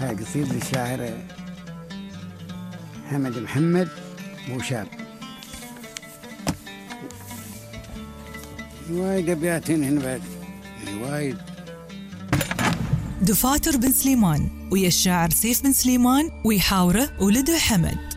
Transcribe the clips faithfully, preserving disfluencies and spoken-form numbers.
هاي قصيدة للشاعر حمد محمد بوشاب. وايد أبيات هنا بعد وايد. دفاتر بن سليمان ويا الشاعر سيف بن سليمان ويحاوره ولده حمد.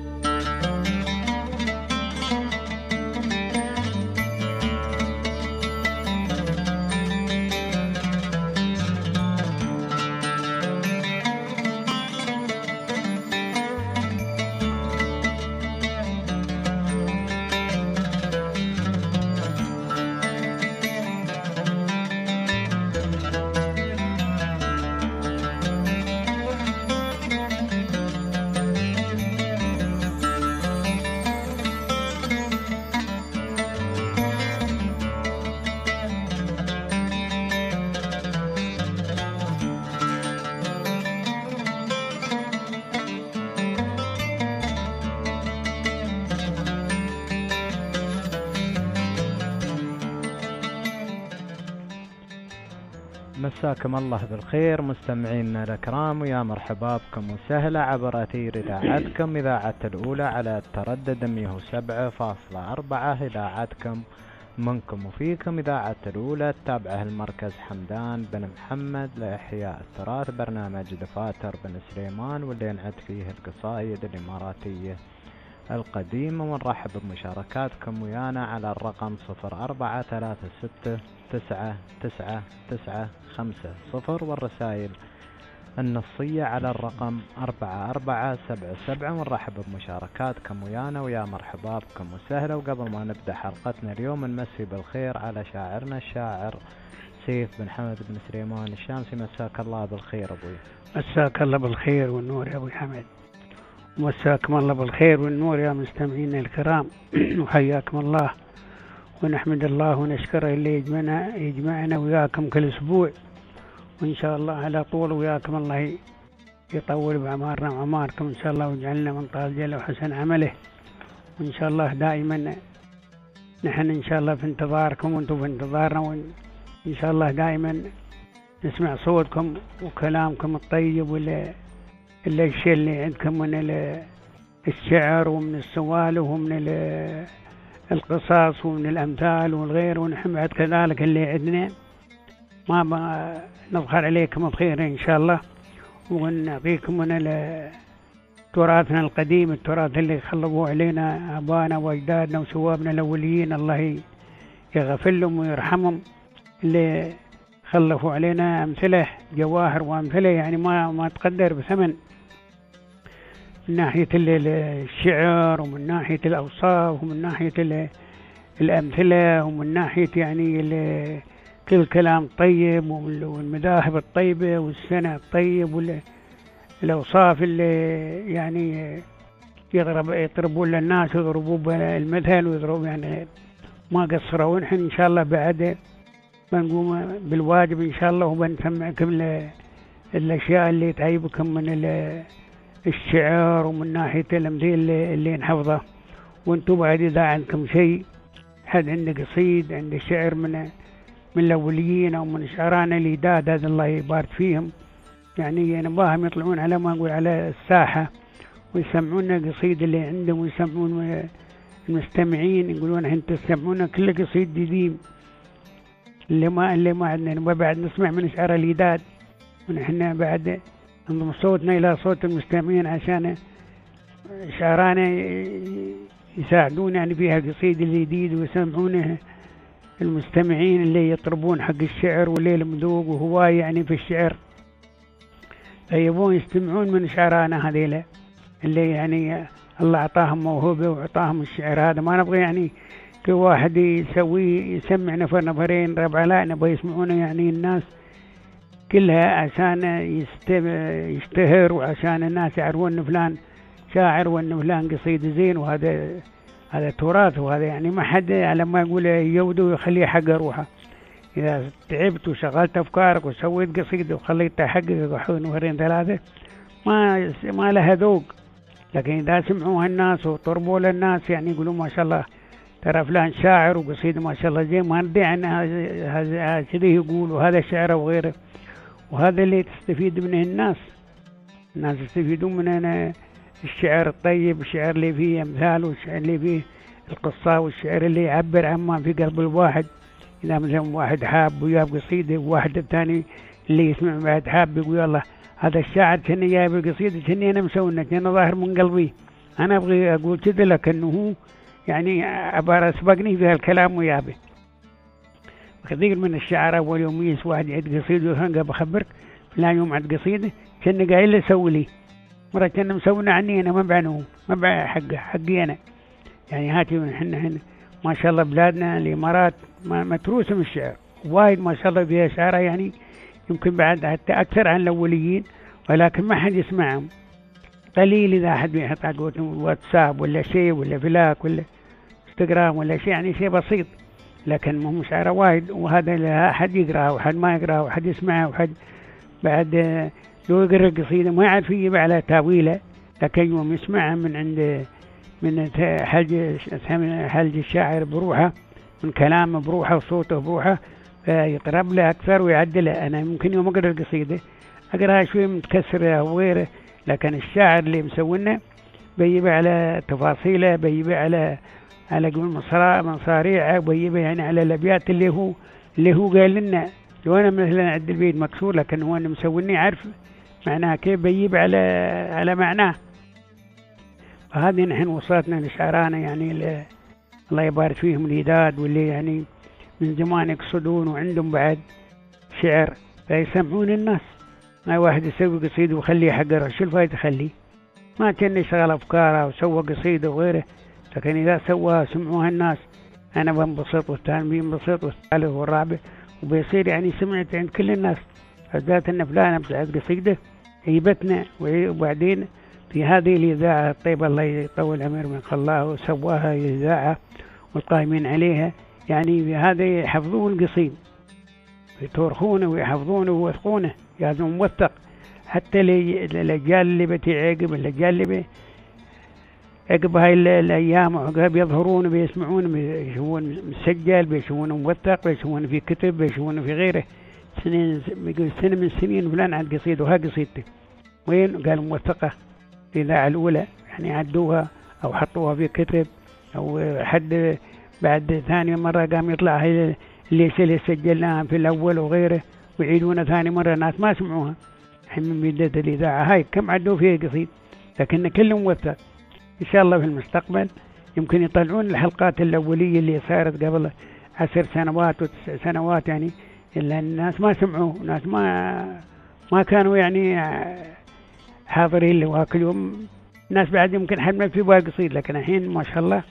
مساكم الله بالخير مستمعينا الأكرام، ويا مرحبا بكم وسهلا عبر أثير إذاعتكم إذاعة الأولى على التردد مئة وسبعة فاصلة أربعة. إذاعتكم منكم وفيكم إذاعة الأولى التابعة المركز حمدان بن محمد لإحياء التراث، برنامج دفاتر بن سليمان واللي ينعد فيه القصائد الإماراتية القديمة. ونرحب بمشاركاتكم ويانا على الرقم صفر أربعة ثلاثة ستة تسعة تسعة تسعة خمسة صفر، والرسائل النصية على الرقم أربعة أربعة سبعة سبعة. ونرحب بمشاركاتكم ويانا ويا مرحبا بكم وسهلا. وقبل ما نبدأ حلقتنا اليوم نمسي بالخير على شاعرنا الشاعر سيف بن حمد بن سليمان الشامسي. مساك الله بالخير أبوي. مساك الله بالخير والنور يا أبو حمد، ومساكم الله بالخير والنور يا مستمعينا الكرام. وحياكم الله ونحمد الله ونشكره اللي يجمعنا يجمعنا وياكم كل أسبوع، وإن شاء الله على طول وياكم الله يطول بعمارنا وعماركم إن شاء الله، ويجعلنا من طال جل وحسن عمله. وإن شاء الله دائما نحن إن شاء الله في انتظاركم وانتم في انتظارنا، وإن شاء الله دائما نسمع صوتكم وكلامكم الطيب ولا الشيء اللي عندكم من الشعر ومن السوالف ومن القصص ومن الأمثال والغير. ونحن بعد كذلك اللي عندنا ما نظهر عليكم بخير إن شاء الله، ونعطيكم من تراثنا القديم، التراث اللي خلقوه علينا أبانا وأجدادنا وشوابنا الأوليين، الله يغفر لهم ويرحمهم، اللي خلفوا علينا أمثلة جواهر وأمثلة يعني ما ما تقدر بثمن، من ناحية الشعر ومن ناحية الأوصاف ومن ناحية الأمثلة ومن ناحية يعني كل كلام طيب والمذاهب الطيبة والسنة الطيب والأوصاف اللي يعني يضرب يضربون للناس ويضربون بالمثل ويضربون يعني ما قصروا. ونحن إن شاء الله بعد بنقوم بالواجب إن شاء الله، وبنسمعكم الأشياء اللي تعيبكم من الشعر ومن ناحية الأمثلة اللي, اللي نحفظه. وانتم بعد إذا عندكم شيء، حد عنده قصيد عنده شعر من من الأوليين أو من شعرانا الإداد هذا الله يبارك فيهم، يعني نباهم يطلعون على ما نقول على الساحة ويسمعونا قصيد اللي عندهم، ويسمعون المستمعين يقولون أنت تسمعونا كل قصيد جديد اللي ما اللي ما عندنا، وبعد نسمع من شعر الإداد، ونحن بعد نضم صوتنا إلى صوت المستمعين عشان شعرانا يساعدون يعني فيها قصيد الجديد، ويسمعونه المستمعين اللي يطربون حق الشعر واللي المذوق وهواية يعني في الشعر، يبون يستمعون من شعرانا هذيلا اللي يعني الله أعطاهم موهبة وأعطاهم الشعر هذا. ما نبغى يعني كل واحد يسوي يسمع نفر نفرين ربع، لا نبغى يسمعونه يعني الناس كلها عشان يشتهر وعشان الناس يعرفون ان فلان شاعر وان فلان قصيد زين، وهذا هذا تراث، وهذا يعني ما حد على ما يقول يوده ويخليه حق روحه. اذا تعبت وشغلت افكارك وسويت قصيده وخليتها حقك وحون ورين ثلاثه ما ما لها ذوق، لكن اذا سمعوها الناس وطربوا للناس يعني يقولوا ما شاء الله ترى فلان شاعر وقصيده ما شاء الله زين، ما ندري عن هذا كذا يقول وهذا شعر وغيره، وهذا اللي تستفيد منه الناس الناس يستفيدون من أنا الشعر الطيب، الشعر اللي فيه أمثال، والشعر اللي فيه القصة، والشعر اللي يعبر عما في قلب الواحد. إذا مثلا واحد حاب وياب قصيدة، وواحد الثاني اللي يسمع بعد حاب يقول الله هذا الشاعر كني جايب القصيدة كني أنا مسوينا كني ظاهر من قلبي، أنا أبغي أقول كذا، لكنه هو يعني عبارة سبقني في هالكلام ويابه. كثير من الشعراء أول يوم يس واحد يعد قصيدة وهنقا بخبرك لا يوم عد قصيدة كني قايل له سوي لي مرة كنا مسوينا عني أنا ما بعنه ما بع حقه حقي أنا. يعني هاتي من حنا هنا ما شاء الله بلادنا الإمارات متروسة من الشعر وايد ما شاء الله فيها شعراء يعني يمكن بعد حتى أكثر عن الأوليين، ولكن ما حد يسمعهم قليل. إذا أحد بيحط على واتساب ولا شيء ولا فلاك ولا انستغرام ولا شيء يعني شيء بسيط، لكن مهم شعراء وايد، وهذا لا أحد يقرأه وحد ما يقرأه وحد يسمعه وحد بعد لو يقرأ القصيدة ما يعرف يجيب على تاويله، لكن يوم يسمعها من عند من حلج حلج الشاعر بروحه، من كلامه بروحه وصوته بروحه، يقرب له أكثر ويعدله. أنا ممكن يوم أقرأ القصيدة أقرأها شوي متكسرة أو غيره، لكن الشاعر اللي مسوينا بيجيب على تفاصيله، بيجيب على على قول مصاريعه، بيجيب يعني على الأبيات اللي هو اللي هو قال لنا. لو أنا مثلا عند البيت مكسور لكن هو أنا مسويني عارف معناه كيف بيجيب على على معناه. فهذه نحن وصلتنا لشعرانا يعني الله يبارك فيهم الإداد واللي يعني من زمان يقصدون وعندهم بعد شعر فيسمعون الناس. ما واحد يسوي قصيدة وخليه حقره شو الفايدة خليه؟ ما كان يشغل أفكاره وسوى قصيدة وغيره، لكن إذا سواها سمعوها الناس أنا بنبسط والثاني بينبسط والثالث والرابع وبيصير يعني سمعت عند كل الناس. فذات أن فلانة بتاعت قصيدة هيبتنا، وبعدين في هذه الإذاعة الطيبة الله يطول عمر من الله وسواها إذاعة والقائمين عليها يعني في هذا يحفظون القصيد يتورخونه ويحفظونه ويوثقونه لازم موثق حتى الأجيال اللي بتعقب الأجيال اللي بي عقب هاي الأيام وعقب يظهرون بيسمعون بيشوفون مسجل بيشوفون موثق بيشوفون في كتب بيشوفون في غيره. سنين بيقول سنة من سنين فلان عاد قصيدة وها قصيدته وين قالوا موثقة في الإذاعة الأولى يعني عدوها أو حطوها في كتب أو حد بعد ثاني مرة قام يطلع هاي اللي اللي سجلناها في الأول وغيره ويعيدونها ثاني مرة ناس ما سمعوها. الحين من بداية الإذاعة هاي كم عدوا فيها قصيد لكن كلهم موثق. إن شاء الله في المستقبل يمكن يطلعون الحلقات الأولية اللي صارت قبل عشر سنوات وتسع سنوات يعني إلا الناس ما سمعوا ناس ما ما كانوا يعني حاضرين له. وكل يوم الناس بعد يمكن حد في باقي قصيد لكن الحين ما شاء الله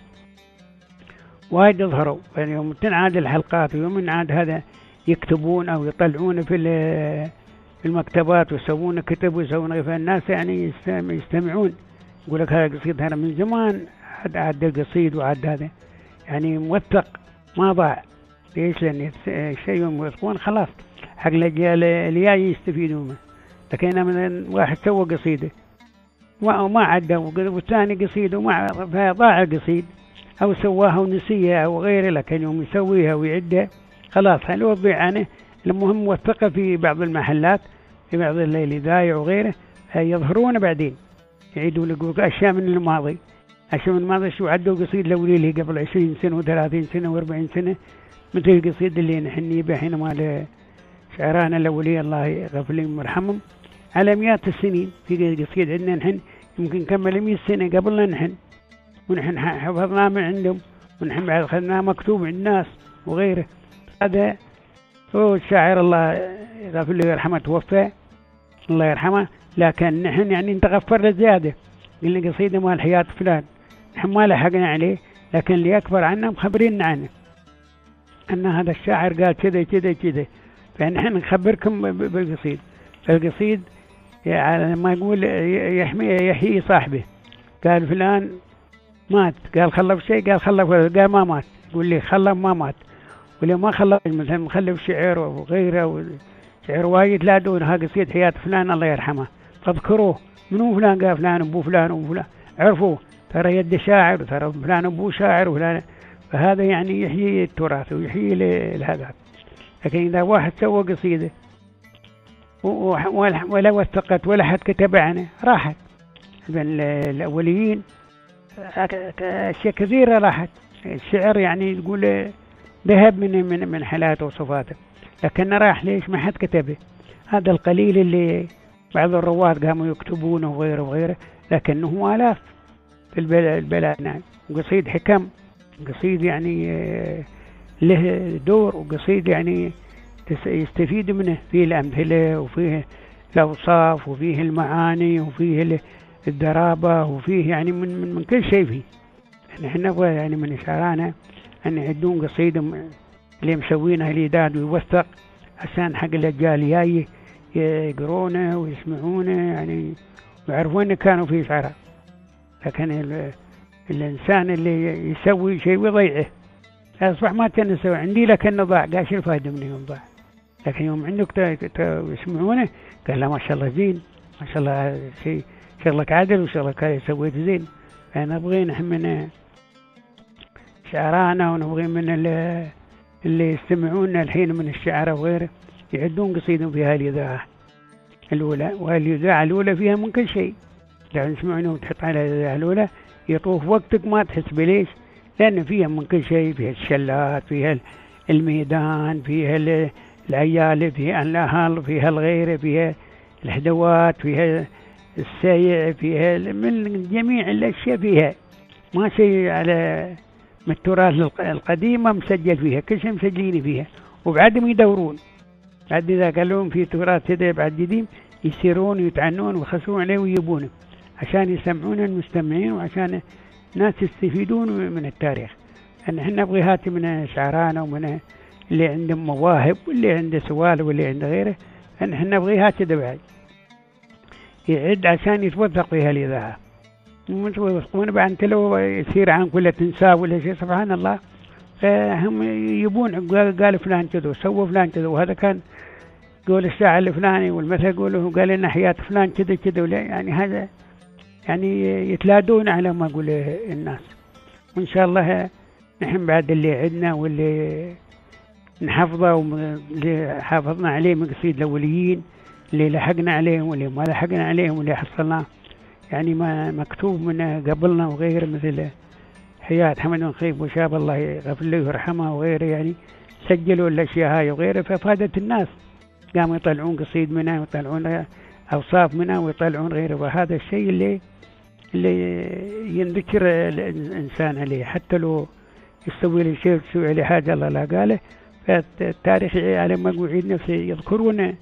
وايد يظهروا. يعني يوم تنعاد الحلقات ويوم ينعاد هذا يكتبون أو يطلعون في في المكتبات ويسوون كتب ويسوون فالناس يعني يستمعون يقول لك هذا قصيد هذا من زمان عاد عاد القصيد وعاد هذا يعني موثق ما ضاع. ليش؟ لأن الشيء يوثقون خلاص حق الأجيال اللي جاي يستفيدوا منه. لكن مثلا واحد سوى قصيدة وما عدى والثاني قصيدة وما ضاع القصيد أو سواها ونسيها أو غيره، لكن يوم يسويها ويعدها خلاص حلوة تضيع عنه. المهم موثقة في بعض المحلات في بعض الإذاعة وغيره يظهرون بعدين يعيدوا لك أشياء من الماضي أشياء من الماضي شو عدوا قصيد لولي له قبل عشرين سنة وثلاثين سنة وأربعين سنة مثل القصيد اللي نحن يبه حينما شعرانا الأولي الله يغفر لهم ويرحمهم على مئات السنين. في قصيد عندنا نحن يمكن نكمل مئة سنة قبلنا نحن ونحن حفظناه من عندهم ونحن بعد أخذناه مكتوب عند الناس وغيره. هذا هو الشاعر الله يغفر له ويرحمه توفى الله يرحمه، لكن نحن يعني نتغفر لزيادة قلنا قصيدة مال حياة فلان نحن ما لحقنا عليه، لكن اللي أكبر عنا مخبرين عنه أن هذا الشاعر قال كذا كذا كذا فنحن نخبركم بالقصيد. فالقصيد يعني ما يقول يحمي يحيي صاحبه قال فلان مات قال خلف شيء قال خلف قال ما مات يقول لي خلف ما مات ولو ما خلف مثلا مخلف شعر وغيره شعر وايد لا دون ها قصيد حياة فلان الله يرحمه تذكروه منو فلان قال فلان أبو فلان أبو فلان عرفوه ترى يد شاعر ترى فلان أبو شاعر وفلان. فهذا يعني يحيي التراث ويحيي هذا. لكن إذا واحد سوى قصيدة ولا وثقت ولا حد كتب عنه، راحت. الأوليين أشياء كثيرة راحت. الشعر يعني يقول ذهب من من من حالاته وصفاته، لكن راح ليش؟ ما حد كتبه. هذا القليل اللي بعض الرواة قاموا يكتبونه وغيره وغيره، لكنه آلاف في البلد. نعم. قصيد حكم، قصيد يعني له دور، وقصيد يعني يستفيد منه، فيه الأمثلة وفيه الأوصاف وفيه المعاني وفيه الدرابة وفيه يعني من من, من كل شيء فيه. نحن نبغى يعني من شعرانا أن يعدون قصيدة اللي مسوينها الإعداد ويوثق، عشان حق الأجيال الجاية يقرونه ويسمعونه يعني ويعرفون كانوا في شعراء. لكن الإنسان اللي يسوي شيء ويضيعه أصبح ما تنسوا عندي، لكن ضاع. قاش الفائدة منه يوم ضاع. لكن يوم عندك يسمعونه قال لا ما شاء الله زين، ما شاء الله شيء شغلك عادل وشغلك سويت زين. فأنا أبغي نحن من شعرانا ونبغي من اللي, اللي يستمعون الحين من الشعراء وغيره يعدون قصيدهم في هذه الإذاعة الأولى. والإذاعة الأولى فيها من كل شيء. لو تسمعونه وتحط على الإذاعة الأولى يطوف وقتك ما تحس بليش، لأن فيها من كل شيء. فيها الشلات، فيها الميدان، فيها العيال، فيها الأهل، فيها الغير، فيها الهدوات، فيها السيع، فيها من جميع الأشياء. فيها ما شيء على من التراث القديمة مسجل فيها، كل شيء مسجلين فيها. وبعدهم يدورون، بعد إذا قالوا في تراث كذا بعد جديد يسيرون ويتعنون ويخسرون عليه ويجيبونه عشان يسمعون المستمعين وعشان ناس يستفيدون من التاريخ. أن احنا نبغي هاتي من شعرانا ومن اللي عندهم مواهب واللي عنده سوالف واللي عنده غيره، أن احنا نبغي هاتي دبعي يعد عشان يتوثق فيها الإذاعة. ومن بعد انت لو يصير عنك ولا تنساه ولا شيء سبحان الله، هم يبون قال فلان كذا وسوى فلان كذا، وهذا كان قول الشاعر الفلاني والمثل يقوله قال لنا حياة فلان كذا كذا ولا يعني هذا يعني يتلادون على ما يقول الناس. وإن شاء الله نحن بعد اللي عدنا واللي نحفظه واللي حافظنا عليه من قصيد الأوليين، اللي لحقنا عليهم واللي ما لحقنا عليهم واللي حصلناه يعني ما مكتوب من قبلنا وغيره، مثل حياة حمد بن خيب وشاب الله يغفر له ويرحمه وغيره، يعني سجلوا الأشياء هاي وغيره ففادت الناس. قاموا يطلعون قصيد منها ويطلعون أوصاف منها ويطلعون غيره. وهذا الشيء اللي اللي ينذكر الإنسان عليه، حتى لو يسوي له شيء يسوي له حاجة الله لا قاله. فالتاريخ على ما يعيد نفسه يذكرون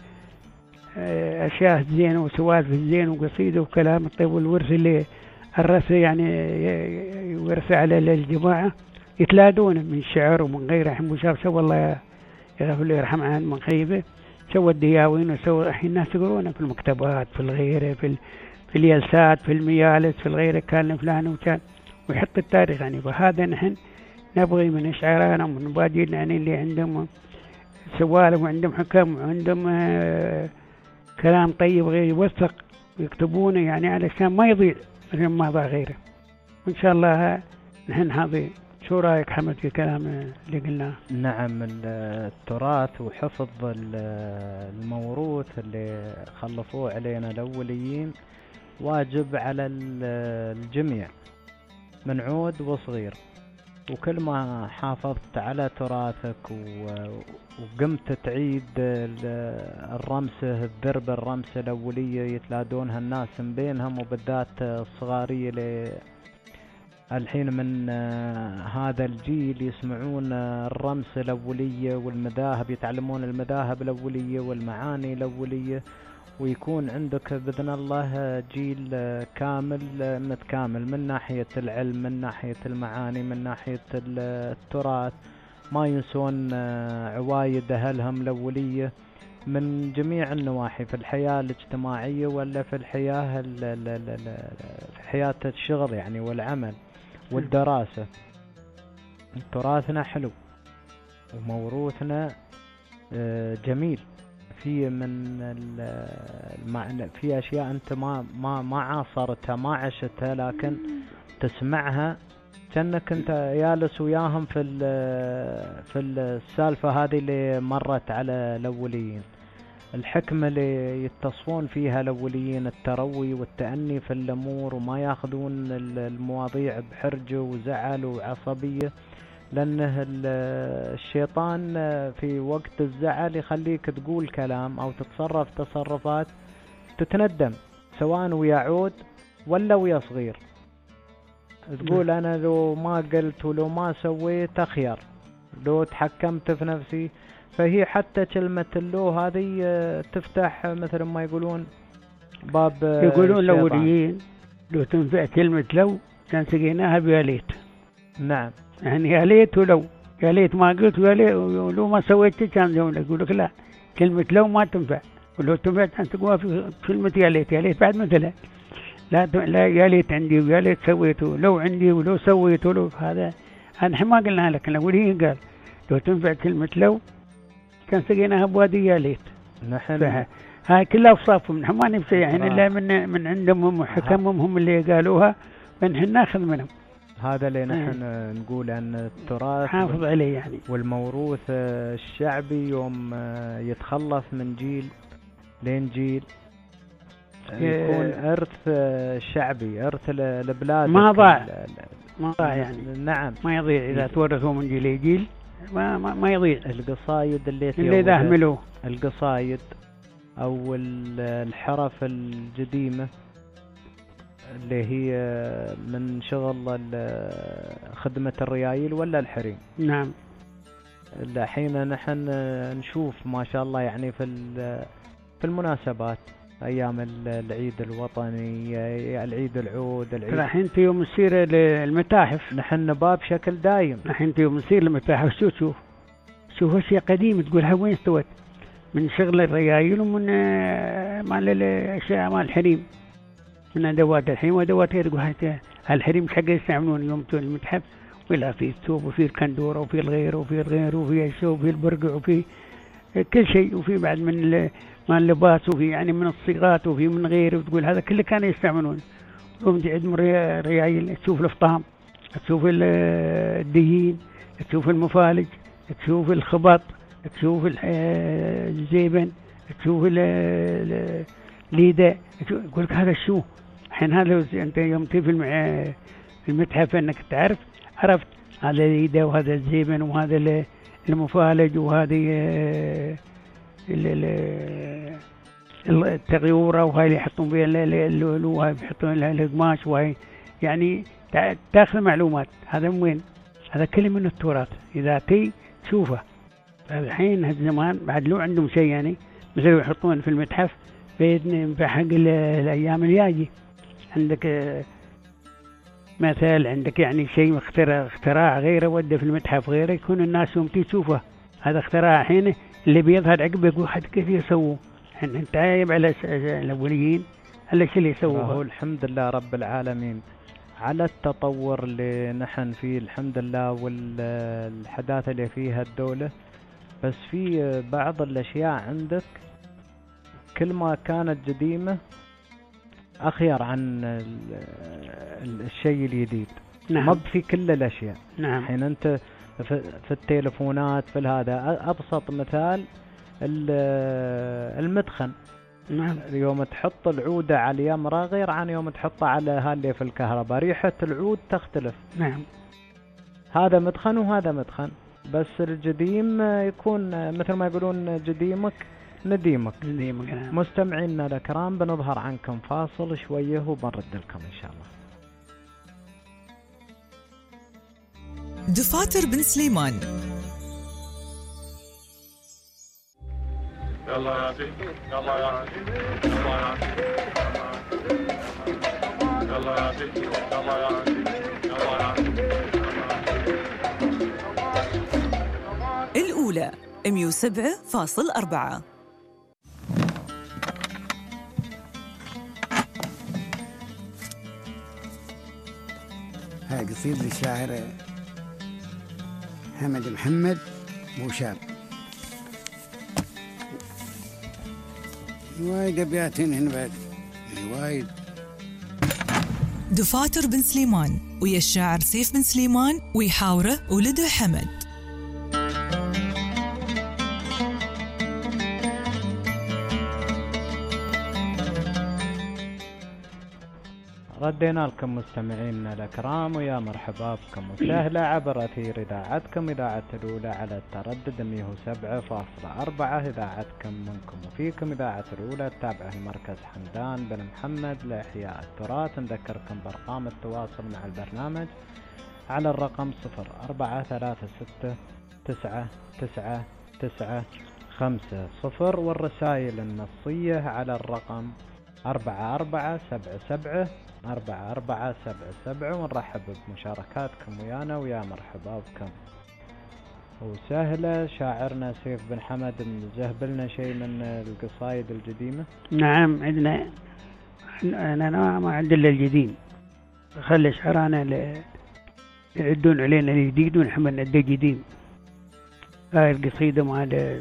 أشياء زين وسوالف زين وقصيدة وكلام الطيب والورث اللي الرث يعني يورث على الجماعة يتلادون من شعر ومن غيره. حمو شاب سوى الله يغفر له يرحم عن من خيبه، سوى الدياوين وسوى الحين الناس يقرونه في المكتبات في الغيره في ال... في اليلسات في الميالس في الغيره كان فلان وكان ويحط التاريخ يعني. وهذا نحن نبغي من شعرانا ومن مبادئنا يعني اللي عندهم سوالف وعندهم حكم وعندهم آه كلام طيب غير يوثق ويكتبونه يعني علشان ما يضيع مثل ما ضاع غيره. وإن شاء الله نحن هذه. شو رأيك حمد في كلام اللي قلناه؟ نعم، التراث وحفظ الموروث اللي خلفوه علينا الأوليين واجب على الجميع من عود وصغير. وكل ما حافظت على تراثك وقمت تعيد الرمسة الدرب الرمسة الأولية يتلادونها الناس من بينهم، وبالذات الصغارية الحين من هذا الجيل يسمعون الرمسة الأولية والمذاهب، يتعلمون المذاهب الأولية والمعاني الأولية، ويكون عندك بإذن الله جيل كامل متكامل من ناحية العلم من ناحية المعاني من ناحية التراث. ما ينسون عوايد أهلهم الأولية من جميع النواحي في الحياة الاجتماعية ولا في الحياة في حياة الشغل يعني والعمل والدراسة. تراثنا حلو وموروثنا جميل، في من المعنى في أشياء أنت ما ما ما عاصرتها ما عشتها، لكن تسمعها كأنك أنت جالس وياهم في في السالفة هذه اللي مرت على الأوليين. الحكمة اللي يتصفون فيها الأوليين التروي والتأني في الأمور، وما ياخذون المواضيع بحرجة وزعل وعصبية، لأنه الشيطان في وقت الزعل يخليك تقول كلام أو تتصرف تصرفات تتندم، سواء ويا عود ولا ويا صغير. تقول أنا لو ما قلت ولو ما سويت أخير، لو تحكمت في نفسي. فهي حتى كلمة اللو هذه تفتح مثل ما يقولون باب يقولون الأوليين لو تنفع كلمة لو كان سقيناها بيا ليت. نعم، يعني يا ليت ولو، يا ليت ما قلت ويا ليت ولو ما سويت كان جملة. يقول لك لا، كلمة لو ما تنفع، ولو تنفع كان تقوى في كلمة يا ليت. يا ليت بعد مثلها لا لا، يا ليت عندي ويا ليت سويته، لو عندي ولو سويته له. هذا احنا ما قلنا لك، الأوليين قال لو تنفع كلمة لو كان سقيناها بوادي يا ليت. نحن هاي كلها اوصافهم، نحن ما نفسي يعني الا من من عندهم وحكمهم هم اللي قالوها، فنحن ناخذ منهم. هذا اللي نحن اه. نقول ان التراث حافظ عليه يعني، والموروث الشعبي يوم يتخلص من جيل لين جيل يكون ارث شعبي، ارث البلاد ما ضاع ما ضاع يعني. نعم، ما يضيع اذا تورثوا من جيل لجيل، ما ما, ما يضيع. القصايد اللي اللي يحملوه، القصايد او الحرف القديمة اللي هي من شغل خدمة الريايل ولا الحريم. نعم. الحين نحن نشوف ما شاء الله يعني في في المناسبات، ايام العيد الوطني، العيد العود، العيد الحين في يوم نصير المتاحف، نحن نباب بشكل دايم. الحين في يوم نصير المتاحف، شوف شوف شوف اشياء قديمة تقولها وين استوت، من شغل الريايل ومن مال الاشياء مال الحريم، من ادوات الحين وادوات غير. تقول هالحريم مش حق يستعملون يوم تون المتحف، ولا في الثوب وفي الكندوره وفي الغير وفي الغير وفي الشوب وفي البرقع وفي كل شيء، وفي بعد من مال اللباس، وفي يعني من الصيغات وفي من غيره. وتقول هذا كله كانوا يستعملون. يوم تعد من الريايل تشوف الفطام، تشوف الدهين، تشوف المفالج، تشوف الخبط، تشوف الزيبن، تشوف الليدة. يقول لك هذا شو الحين؟ هذا انت يوم تجي في المتحف انك تعرف عرفت هذا الليدة وهذا الزيبن وهذا المفالج وهذه التغيورة، وهاي اللي يحطون بها اللؤلؤ، وهاي يحطون لها القماش، وهاي يعني تاخذ معلومات. هذا من وين؟ هذا كله من التراث، اذا تي تشوفه. الحين هالزمان بعد لو عندهم شيء يعني مثل يحطون في المتحف بإذن في حق الأيام الجاية. عندك مثال، عندك يعني شيء اختراع اختراع غيره وده في المتحف غيره، يكون الناس يوم تشوفه هذا اختراع حين اللي بيظهر عقبه يقول حد كيف يسووه. انت عايب على الأوليين هلا شو اللي يسووه. الحمد لله رب العالمين على التطور اللي نحن فيه الحمد لله، والحداثة اللي فيها الدولة. بس في بعض الأشياء عندك كل ما كانت قديمة أخير عن الشيء الجديد. نعم. ما في كل الأشياء. نعم. حين أنت في التليفونات في هذا أبسط مثال المدخن. نعم. يوم تحط العودة على اليمرة غير عن يوم تحطها على هاللي في الكهرباء، ريحة العود تختلف. نعم. هذا مدخن وهذا مدخن، بس القديم يكون مثل ما يقولون قديمك نديمك. نديمك. نعم. مستمعينا الكرام بنظهر عنكم فاصل شوية وبنرد لكم إن شاء الله. دفاتر بن سليمان. يلا يا عزيز، يلا يا عزيز، يلا يا عزيز، يلا يا عزيز، يلا يا عزيز، يلا يا عزيز. الأولى مية وسبعة فاصل أربعة. هاي قصيدة للشاعر حمد محمد بوشاب. وايد أبياتين هنا بعد وايد. دفاتر بن سليمان ويا الشاعر سيف بن سليمان ويحاوره ولده حمد. ردينا لكم مستمعينا الأكرام ويا مرحبا بكم وسهلا عبر أثير إذاعتكم إذاعة الأولى على التردد مئة وسبعة فاصلة أربعة إذاعتكم منكم وفيكم إذاعة الأولى التابعة لمركز حمدان بن محمد لإحياء التراث. نذكركم بأرقام التواصل مع البرنامج على الرقم صفر أربعة ثلاثة ستة تسعة تسعة تسعة خمسة صفر والرسائل النصية على الرقم أربعة أربعة سبعة سبعة أربعة أربعة سبعة سبعة. ونرحب بمشاركاتكم ويانا ويا مرحبا بكم وسهلا. شاعرنا سيف بن حمد مجهب لنا شيء من القصايد القديمة. نعم عندنا، أنا ما عندي إلا الجديد، خلي شعرانا ل... يعدون علينا الجديد ونحمل ندي الجديد. هاي القصيدة مع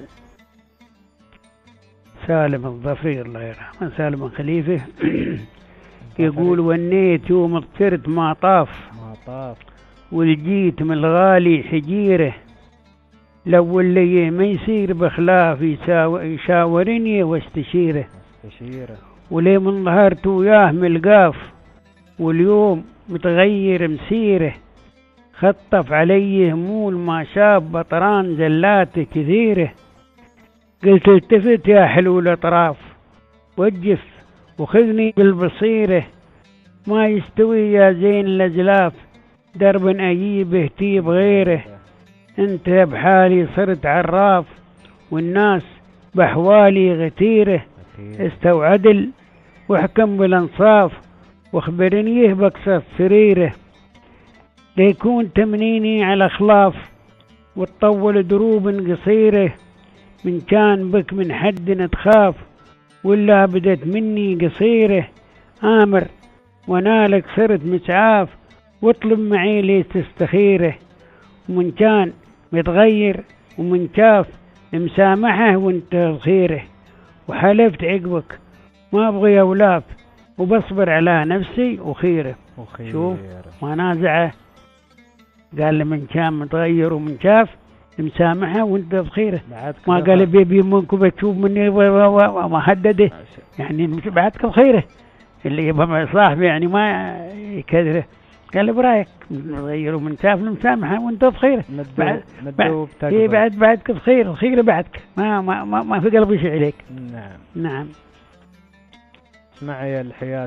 سالم الظفري الله يرحمه، سالم الخليفة يقول: ونيت يوم اضطرت ما طاف ما طاف ولجيت من الغالي حجيره، لو اللي ما يصير بخلاف يشاورني واستشيره، استشيره ولي من ظهرت وياه ملقاف واليوم متغير مسيره، خطف علي همول ما شاب بطران زلاته كثيره، قلت التفت يا حلو الاطراف وجف وخذني بالبصيره، ما يستوي يا زين الازلاف درب اجيبه تيب غيره، انت بحالي صرت عراف والناس بحوالي غتيره، استوعدل واحكم بالانصاف واخبرني بكسر سريره، ليكون تمنيني على خلاف وتطول دروب قصيره، من كان بك من حد تخاف ولا بدت مني قصيره، آمر ونالك صرت مسعاف واطلب معي لي تستخيره، ومن كان متغير ومن شاف مسامحه وانت خيره، وحلفت عقبك ما ابغي اولاف وبصبر على نفسي وخيره. وخير. شوف ما نازعه، قال لي من كان متغير ومن شاف مسامحه وانت بخيره، ما قال بيبي منكم بتشوف مني وما هدده، يعني بعدك بخيره، اللي يبقى صاحبي يعني ما يكدره، قال لي برايك متغير ومن شاف مسامحه وانت بخيره، بعد بعد بعد بعدك بخير، الخير بعدك ما ما ما, ما في قلبي شيء عليك. نعم نعم. اسمعي الحياة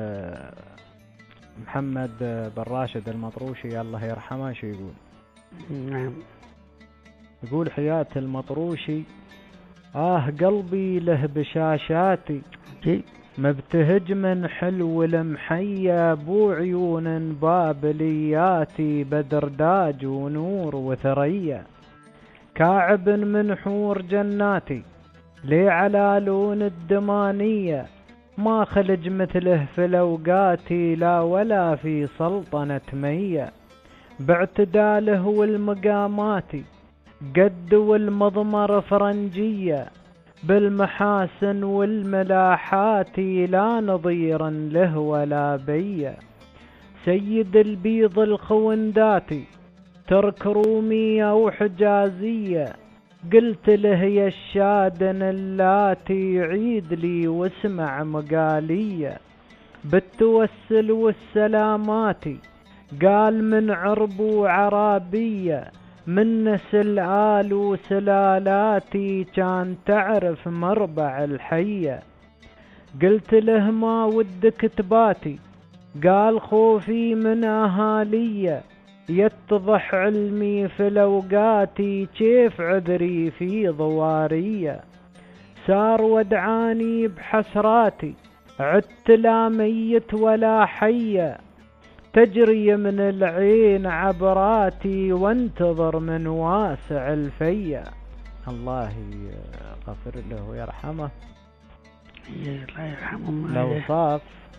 محمد بن راشد المطروشي الله يرحمه شو يقول. نعم يقول: حياة المطروشي آه قلبي له بشاشاتي مبتهج من حلو المحيا بو عيون بابلياتي بدر داج ونور وثريا كاعب من حور جناتي لي على لون الدمانية ما خلج مثله في الأوقاتي لا ولا في سلطنة مية باعتداله والمقاماتي قد والمضمر فرنجية بالمحاسن والملاحات لا نظيرا له ولا بيا سيد البيض الخونداتي ترك رومية وحجازية قلت له يا الشادن اللاتي عيد لي واسمع مقالية بالتوسل والسلاماتي قال من عرب وعرابية من نسل آل وسلالاتي كان تعرف مربع الحية قلت له ما ودك تباتي قال خوفي من أهالية يتضح علمي في الأوقاتي كيف عذري في ضوارية سار ودعاني بحسراتي عدت لا ميت ولا حية تجري من العين عبراتي وانتظر من واسع الفيا. الله يغفر له ويرحمه. الله يرحمه. لو صاف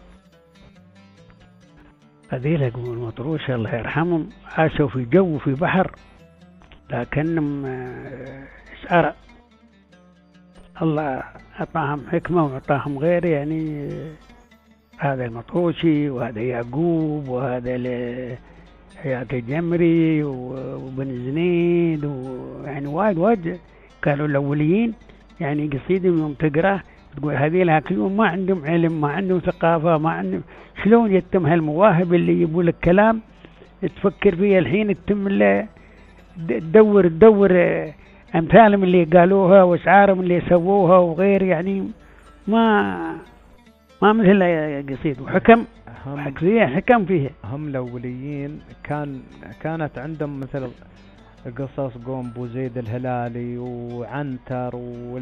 هذيل يقول مطروش الله يرحمهم عاشوا في جو في بحر لكنهم اشعر الله أعطاهم حكمة وأعطاهم غير، يعني هذا المطروشي وهذا يعقوب وهذا حياة الجمري وبن زنيد ويعني وايد وايد كانوا الأوليين، يعني قصيدة يوم تقرأ تقول هذه الهاكلون ما عندهم علم، ما عندهم ثقافة، ما عندهم. شلون يتم هالمواهب اللي يجيبوا لك كلام تفكر فيه الحين، تتم له تدور تدور أمثالهم اللي قالوها وأشعارهم اللي سووها وغير، يعني ما ما مثل قصيد وحكم حكمية حكم فيها. هم الأوليين كان كانت عندهم مثل قصص قوم بوزيد الهلالي وعنتر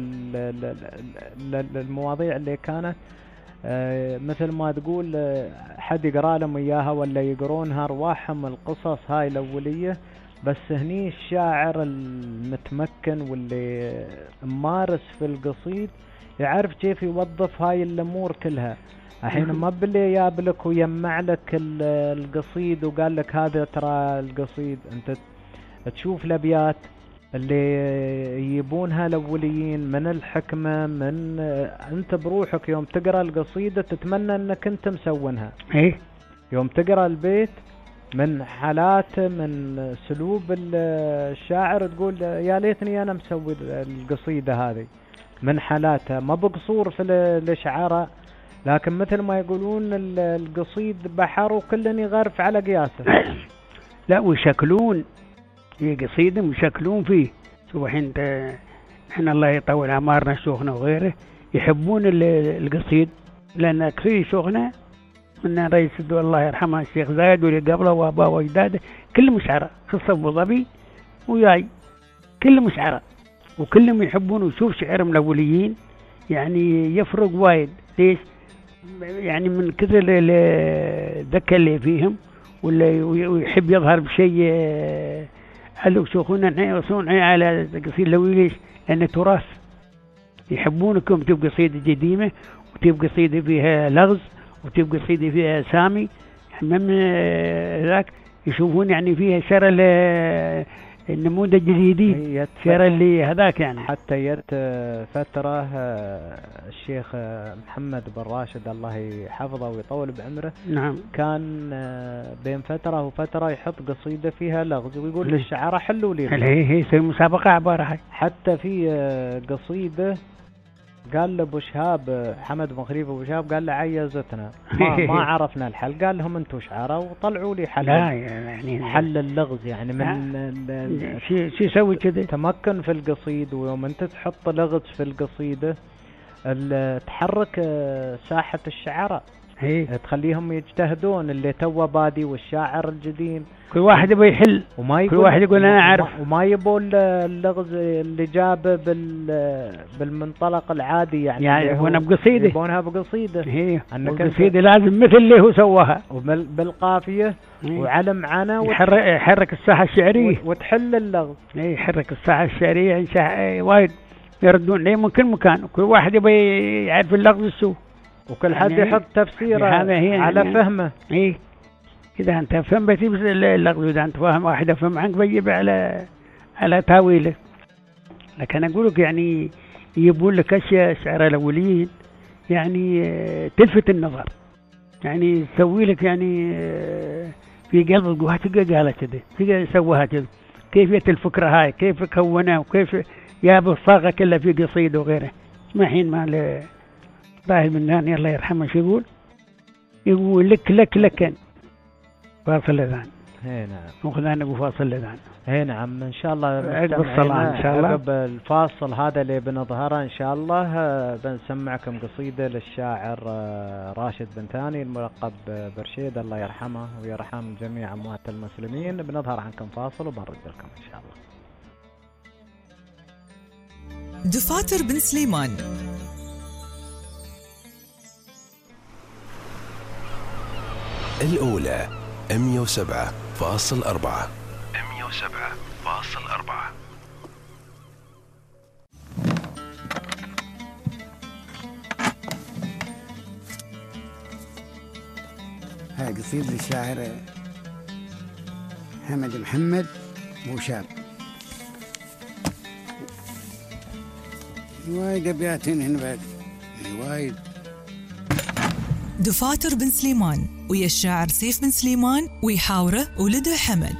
والمواضيع اللي كانت مثل ما تقول حد يقرأ لهم إياها ولا يقرونها أرواحهم القصص هاي الأولية. بس هني الشاعر المتمكن واللي ممارس في القصيد يعرف كيف يوظف هاي الأمور كلها. الحين ما باللي يابلك ويجمع لك القصيد وقال لك هذا ترى القصيد، انت تشوف الابيات اللي يجيبونها الاوليين من الحكمة، من انت بروحك يوم تقرأ القصيدة تتمنى انك انت مسوينها. ايه يوم تقرأ البيت من حالاته من سلوب الشاعر تقول يا ليتني انا مسوي القصيدة هذه من حالاته. ما بقصور في الاشعار، لكن مثل ما يقولون القصيد بحر وكلن يغرف على قياسه. لا ويشكلون في قصيدهم ويشكلون فيه. شوف الحين احنا الله يطول اعمارنا شيوخنا وغيره يحبون القصيد، لان كثير شيوخنا من رئيس الدولة الله يرحمه الشيخ زايد واللي قبله واباه واجداده كل مشعره، خصوصا ابو ظبي وياي كل مشعره وكلهم يحبون. وشوف شعرهم الاوليين يعني يفرق وايد. ليش؟ يعني من كثر الذكاء اللي فيهم ولا ويحب يظهر بشيء. قالوا شيخونا يوصون على قصيدة لوي. ليش؟ لأن تراث يحبونكم. تبقى قصيدة قديمة وتبقى قصيدة فيها لغز وتبقى قصيدة فيها سامي من ذاك يشوفون يعني فيها شر النموذج الجديد، شر اللي هذاك يعني. حتى يت فترة الشيخ محمد بن راشد الله يحفظه ويطول بعمره، نعم، كان بين فترة وفترة يحط قصيدة فيها لغز ويقول للشعراء حلوا لي. هي هي زي مسابقة عبارة هاي. حتى في قصيدة قال له ابو شهاب حمد بن خليفه ابو شهاب قال له عيزتنا ما, ما عرفنا الحل، قال لهم انتم شعراء وطلعوا لي حل. لا يعني حل اللغز يعني من شو شو يسوي كذا تمكن في القصيد. ويوم انت تحط لغز في القصيده تحرك ساحه الشعراء، تخليهم يجتهدون اللي تو بادي والشاعر الجديد. كل واحد يبغى يحل وما يقول كل واحد يقول انا اعرف، وما يبون اللغز اللي جابه بال بالمنطلق العادي يعني يعني يبونها بقصيده يبونها بقصيده. هي القصيده لازم مثل اللي هو سواها بالقافيه وعلم عنا يحرك يحرك الساحه الشعريه وتحل اللغز. اي يحرك الساحه الشعريه وايد يردون ليه من كل مكان، وكل واحد يبغى يعرف اللغز شو، وكل حد يعني يحط تفسيره على يعني فهمه. اي إذا أنت فهم بتجيب اللغز، إذا أنت فاهم واحد أفهم عنك بيجيب على على تاويله. لكن أقول لك يعني يجيبون لك أشياء شعراء الأولين يعني تلفت النظر، يعني تسوي لك يعني في قلبك جوها تلقى قالت كذا تلقى سواها كذا، كيفية الفكرة هاي كيف كونها وكيف جاب الصاغة كلها في قصيدة وغيره. اسمحين ما ل طاهر بن الله يرحمه شو يقول؟ يقول لك لك لكن فاصل الأذان. اي نعم. وخذنا نقول فاصل الأذان. اي نعم ان شاء الله عقب الصلاة ان شاء الله. عقب الفاصل هذا اللي بنظهره ان شاء الله بنسمعكم قصيدة للشاعر راشد بن ثاني الملقب برشيد الله يرحمه ويرحم جميع اموات المسلمين. بنظهر عنكم فاصل وبنرد لكم ان شاء الله. دفاتر بن سليمان الأولى مية وسبعة فاصل أربعة مية وسبعة فاصل أربعة. هاي قصيدة للشاعر حمد محمد موشاب. وايد أبيات هنا بعد وايد. دفاتر بن سليمان ويا الشاعر سيف بن سليمان ويحاوره ولده حمد.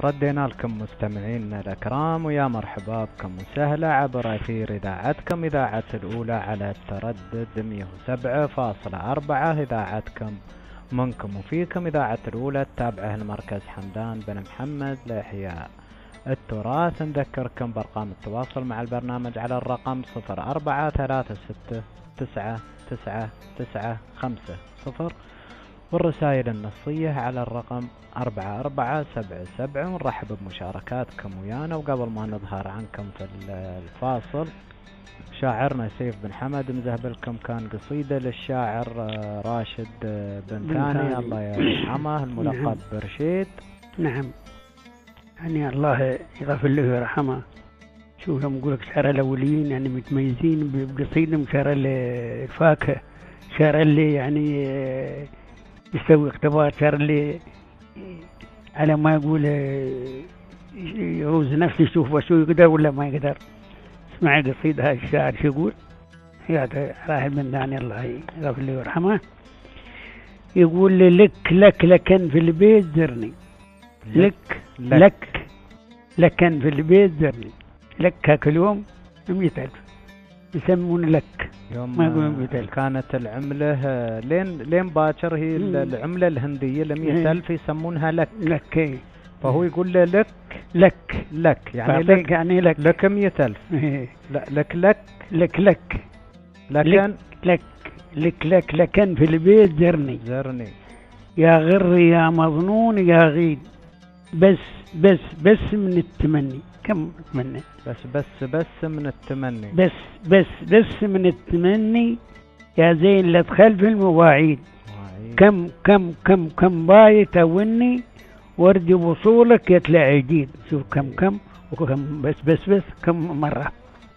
ردينا لكم مستمعينا الأكرام، ويا مرحبا بكم وسهلا عبر أثير إذاعتكم إذاعة الأولى على التردد مئة وسبعة فاصلة أربعة. إذاعتكم منكم وفيكم إذاعة الأولى التابعة لمركز حمدان بن محمد لإحياء التراث. نذكركم بأرقام التواصل مع البرنامج على الرقم صفر أربعة ثلاثة ستة تسعة تسعة تسعة خمسة صفر، والرسائل النصية على الرقم أربعة أربعة سبعة سبعة. ونرحب بمشاركاتكم ويانا. وقبل ما نظهر عنكم في الفاصل، شاعرنا سيف بن حمد مزهبلكم كان قصيدة للشاعر راشد بن ثاني الله يرحمه الملقب برشيد. نعم، يعني الله يغفر له ويرحمه. شوف لما أقول لك شعراء الأولين يعني متميزين بقصيدهم، شعراء الفاكهة، شعراء اللي يعني يسوي اختبار، شعراء اللي على ما يقول يعوز نفسه يشوف وشو يقدر ولا ما يقدر. اسمع قصيدة هاي الشاعر شو يقول، يا راحل بن ثاني الله يغفر له ويرحمه. يقول لي لك لك لكن في البيت زرني، لك لك لك لكن في البيت زرني، لك هاك اليوم مية ألف يسمون لك، يوم ما يقولون مية ألف. كانت العملة لين لين باكر هي العملة الهندية لمية ألف يسمونها لك لك. فهو يقول له لك لك لك يعني لك يعني لك لك مية ألف. لا لك لك لك لك لكن لك لك لك لكن في البيت زرني زرني، يا غر يا مظنون يا غيد، بس بس بس من التمني. كم أتمنى؟ بس بس بس من التمني، بس بس بس من التمني يا زين لا تخل في المواعيد. كم كم كم كم بايت أوني وارجي وصولك يطلع جديد. شوف كم كم وكم بس بس بس كم مرة.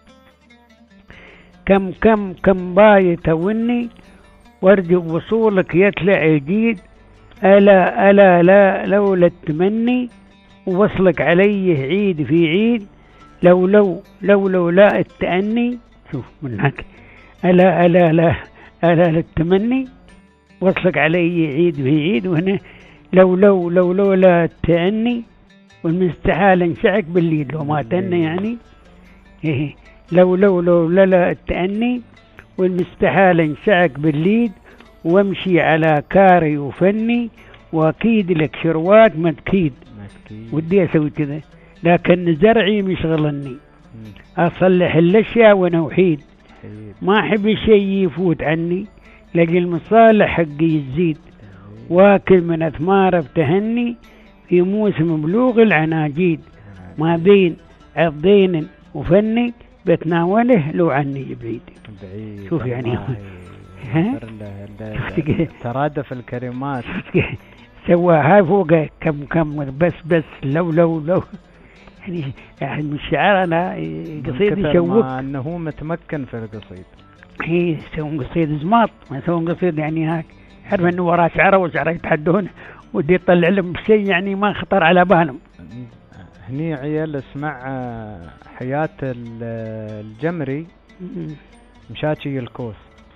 كم كم كم بايت أوني وارجي وصولك يطلع جديد. ألا ألا لا لولا التمني ووصلك عليه عيد في عيد. لو لو لو لو لا التأني. شوف من هناك ألا ألا لا ألا للتمني وصلك عليه عيد في عيد. وهنا لو لو لو لو لا التأني والمستحال انشعك بالليل. لو ما تأني يعني إيه. لو لو لو لا لا التأني والمستحال انشعك بالليل. وامشي على كاري وفني واكيد لك شروات ما تكيد. ودي اسوي كذا لكن زرعي مشغلني، اصلح الاشياء وانا وحيد. ما احب شيء يفوت عني لاجل المصالح حقي تزيد. واكل من اثمار بتهني في موسم بلوغ العناجيد. ما بين عضين وفني بتناوله لو عني بعيد. شوف يعني ها ترادف الكلمات سواها فوق كم كم بس بس لو لو لو يعني يعني من الشعر انا قصيد يشوق انه هو متمكن في القصيد. هي يسوون قصيد زماط، ما يسوون قصيد يعني هاك عارف انه وراه شعره وشعره يتحدون ودي يطلع لهم شيء يعني ما خطر على بالهم. هني عيال اسمع حياة الجمري مشاتي الكوس.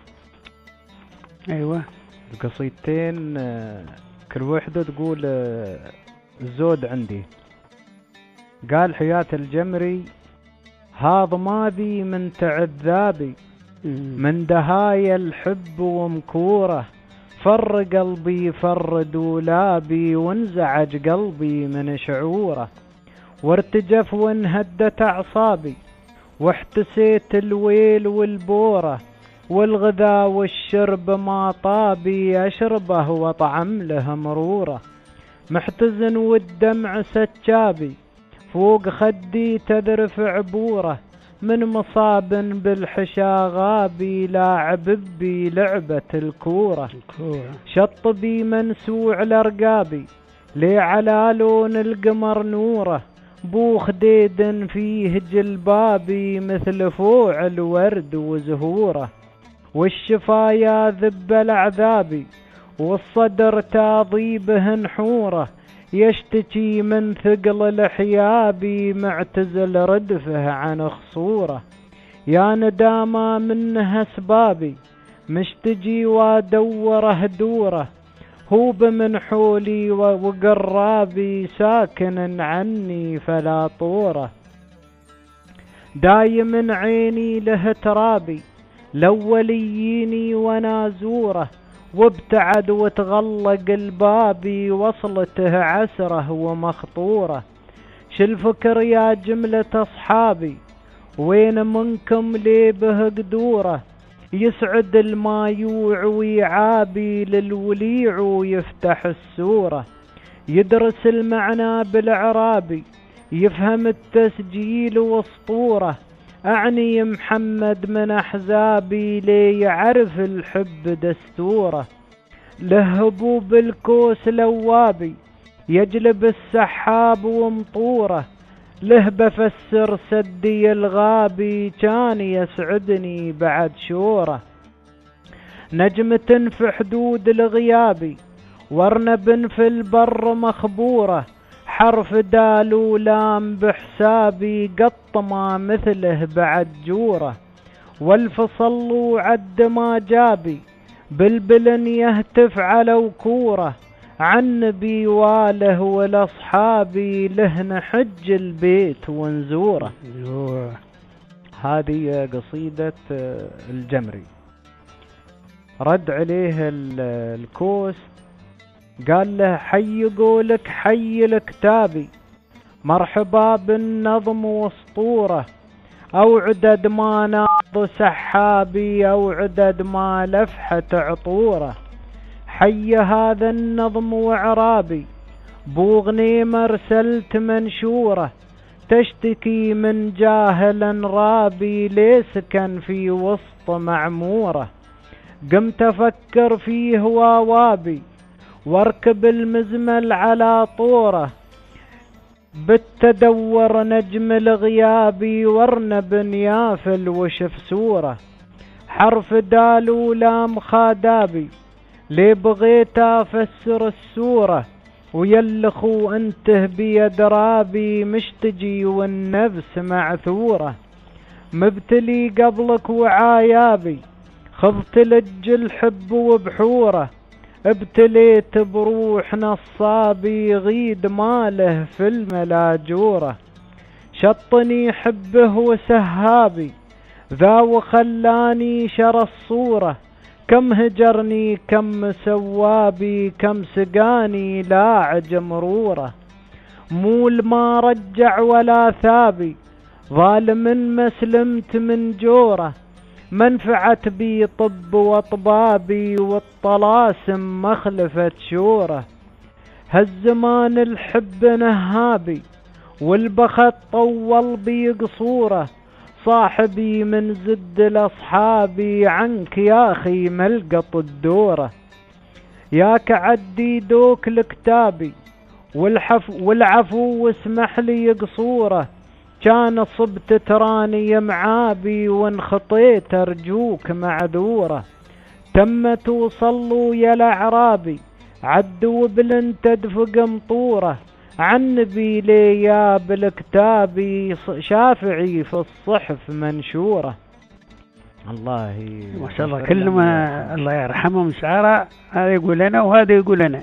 ايوه القصيدتين كل وحدة تقول الزود عندي. قال حياة الجمري هاض ماذي من تعذابي من دهايا الحب ومكوره. فر قلبي فر دولابي وانزعج قلبي من شعوره. وارتجف وانهدت اعصابي واحتسيت الويل والبوره. والغذاء والشرب ما طابي أشربه وطعم له مرورة. محتزن والدمع سكابي فوق خدي تذرف عبوره. من مصاب بالحشا غابي لاعب بي لعبة الكورة. شطبي منسوع لرقابي لي على لون القمر نوره. بوخ ديد فيه جلبابي مثل فوع الورد وزهوره. والشفايا ذب العذابي والصدر تاضي به نحوره. يشتكي من ثقل الحيابي معتزل ردفه عن خصوره. يا ندامة منها سبابي مشتجي وادوره دوره. هوب من حولي وقرابي ساكن عني فلا طوره. دايم عيني له ترابي لولييني ونازوره، وابتعد وتغلق البابي وصلته عسره ومخطوره. شالفكر يا جملة أصحابي وين منكم لي به قدوره، يسعد المايوع ويعابي للوليع ويفتح السورة. يدرس المعنى بالعرابي يفهم التسجيل واسطوره، أعني محمد من أحزابي لي يعرف الحب دستوره. له هبوب الكوس لوابي يجلب السحاب ومطوره، له بفسر سدي الغابي كان يسعدني بعد شوره. نجمة في حدود الغيابي ورنب في البر مخبوره، حرف دال ولام بحسابي قط ما مثله بعد جوره. والفصل وعد ما جابي بلبل يهتف على وكوره، عن نبي واله والاصحابي له نحج البيت ونزوره. هذه قصيدة الجمري. رد عليه الكوس قال له حي قولك حي الكتابي، مرحبا بالنظم واسطوره، او عدد ما ناض سحابي او عدد ما لفحة عطوره. حي هذا النظم وعرابي بوغنيم ارسلت منشوره، تشتكي من جاهل رابي ليسكن في وسط معموره. قمت افكر فيه واوابي واركب المزمل على طوره، بالتدور نجم الغيابي ورنب يافل وشف سوره. حرف دال ولام خادابي لي بغيت افسر السوره، ويلخو انته بيد رابي مشتجي والنفس معثوره. مبتلي قبلك وعايابي خضت لج الحب وبحوره، ابتليت بروح نصابي غيد ماله في الملاجوره. شطني حبه وسهابي ذا وخلاني شر الصوره، كم هجرني كم سوابي كم سقاني لاعج مروره. مول ما رجع ولا ثابي ظالم مسلمت من جوره، منفعت بي طب واطبابي والطلاسم مخلفت شوره. هالزمان الحب نهابي والبخت طول بي قصوره، صاحبي من زد الاصحابي عنك يا اخي ملقط الدوره. ياك عدي دوك لكتابي والحفو والعفو واسمح لي قصوره، كان صبت تراني معابي وانخطيت ارجوك معذوره. تمت وصلوا يا الاعرابي عدوا بلن تدفق مطوره، عن نبي لي يا بالكتابي شافعي في الصحف منشوره. الله ما شاء الله كلهم الله يرحمهم شعراء، هذا يقول لنا وهذا يقول لنا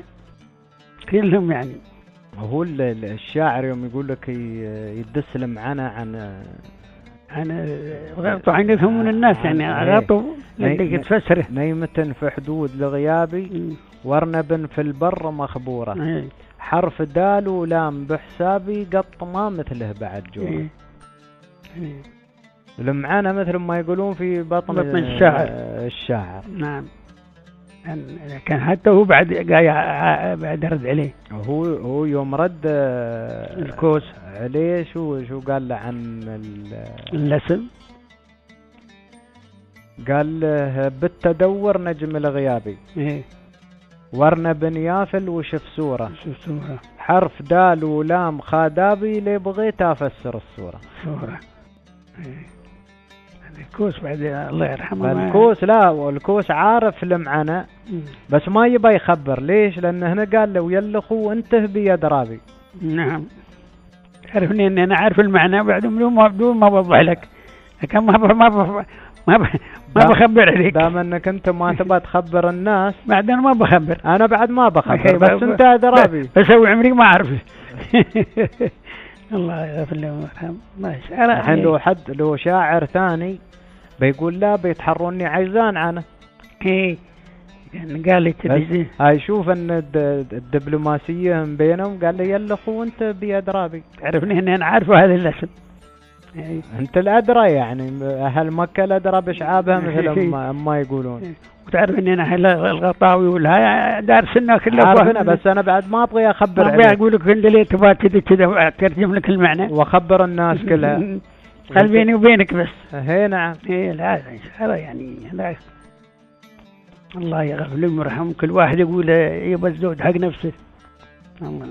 كلهم. يعني هو الشاعر يوم يقول لك يدس المعنى عن عن غلطوا عن يفهمون الناس، يعني غلطوا اللي تفسره. نيمة في حدود لغيابي ورنب في البر مخبوره، حرف دال ولام بحسابي قط ما مثله بعد جوره. المعنى مثل ما يقولون في بطن, بطن الشاعر. الشاعر نعم. كان حتى هو بعد جاي بعد رد عليه، هو هو يوم رد الكوس عليه شو شو قال له عن اللسم؟ قال له بالتدور نجم الغيابي ايه ورنا بن يافل وشف سوره، شف سوره، حرف دال ولام خادابي لي بغيت افسر السوره. سوره ايه الكوس بعد الله يرحمه. الكوس لا الكوس عارف المعنى بس ما يبى يخبر. ليش؟ لأن هنا قال له يلخو انته بيد رابي. نعم عرفني ان انا عارف المعنى بعد بدون ما بدون ما بوضح لك، كان ما ما ما ب... ما بخبر عليك. دام انك انت ما تبغى تخبر الناس بعد انا ما بخبر. انا بعد ما بخبر، بس انت ادرابي. بسوي عمري ما اعرف. الله يغفر له ويرحمه. ماشي. الحين لو حد لو شاعر ثاني بيقول لا بيتحروني عايزان عنه. ايه يعني قال لي كذا. هاي شوف ان الدبلوماسيه بينهم، قال لي يلا اخو انت بأدرابي. تعرفني ان انا عارفه هذا الاسم. أيه. انت الادرى يعني، اهل مكه الادرى بشعابها مثل ما, ما يقولون. وتعرف ان انا الغطاوي والهاي دارسنا كله. عارفنا، بس انا بعد ما ابغى اخبر عليك. ما اقول لك انت ليه تبغى كذا كذا اترجم لك المعنى واخبر الناس كلها. خل بيني وبينك بس. هي نعم. ايه لا هذا يعني لا. الله يغفر له ويرحمه. كل واحد يقول يبغى الزود حق نفسه. الله.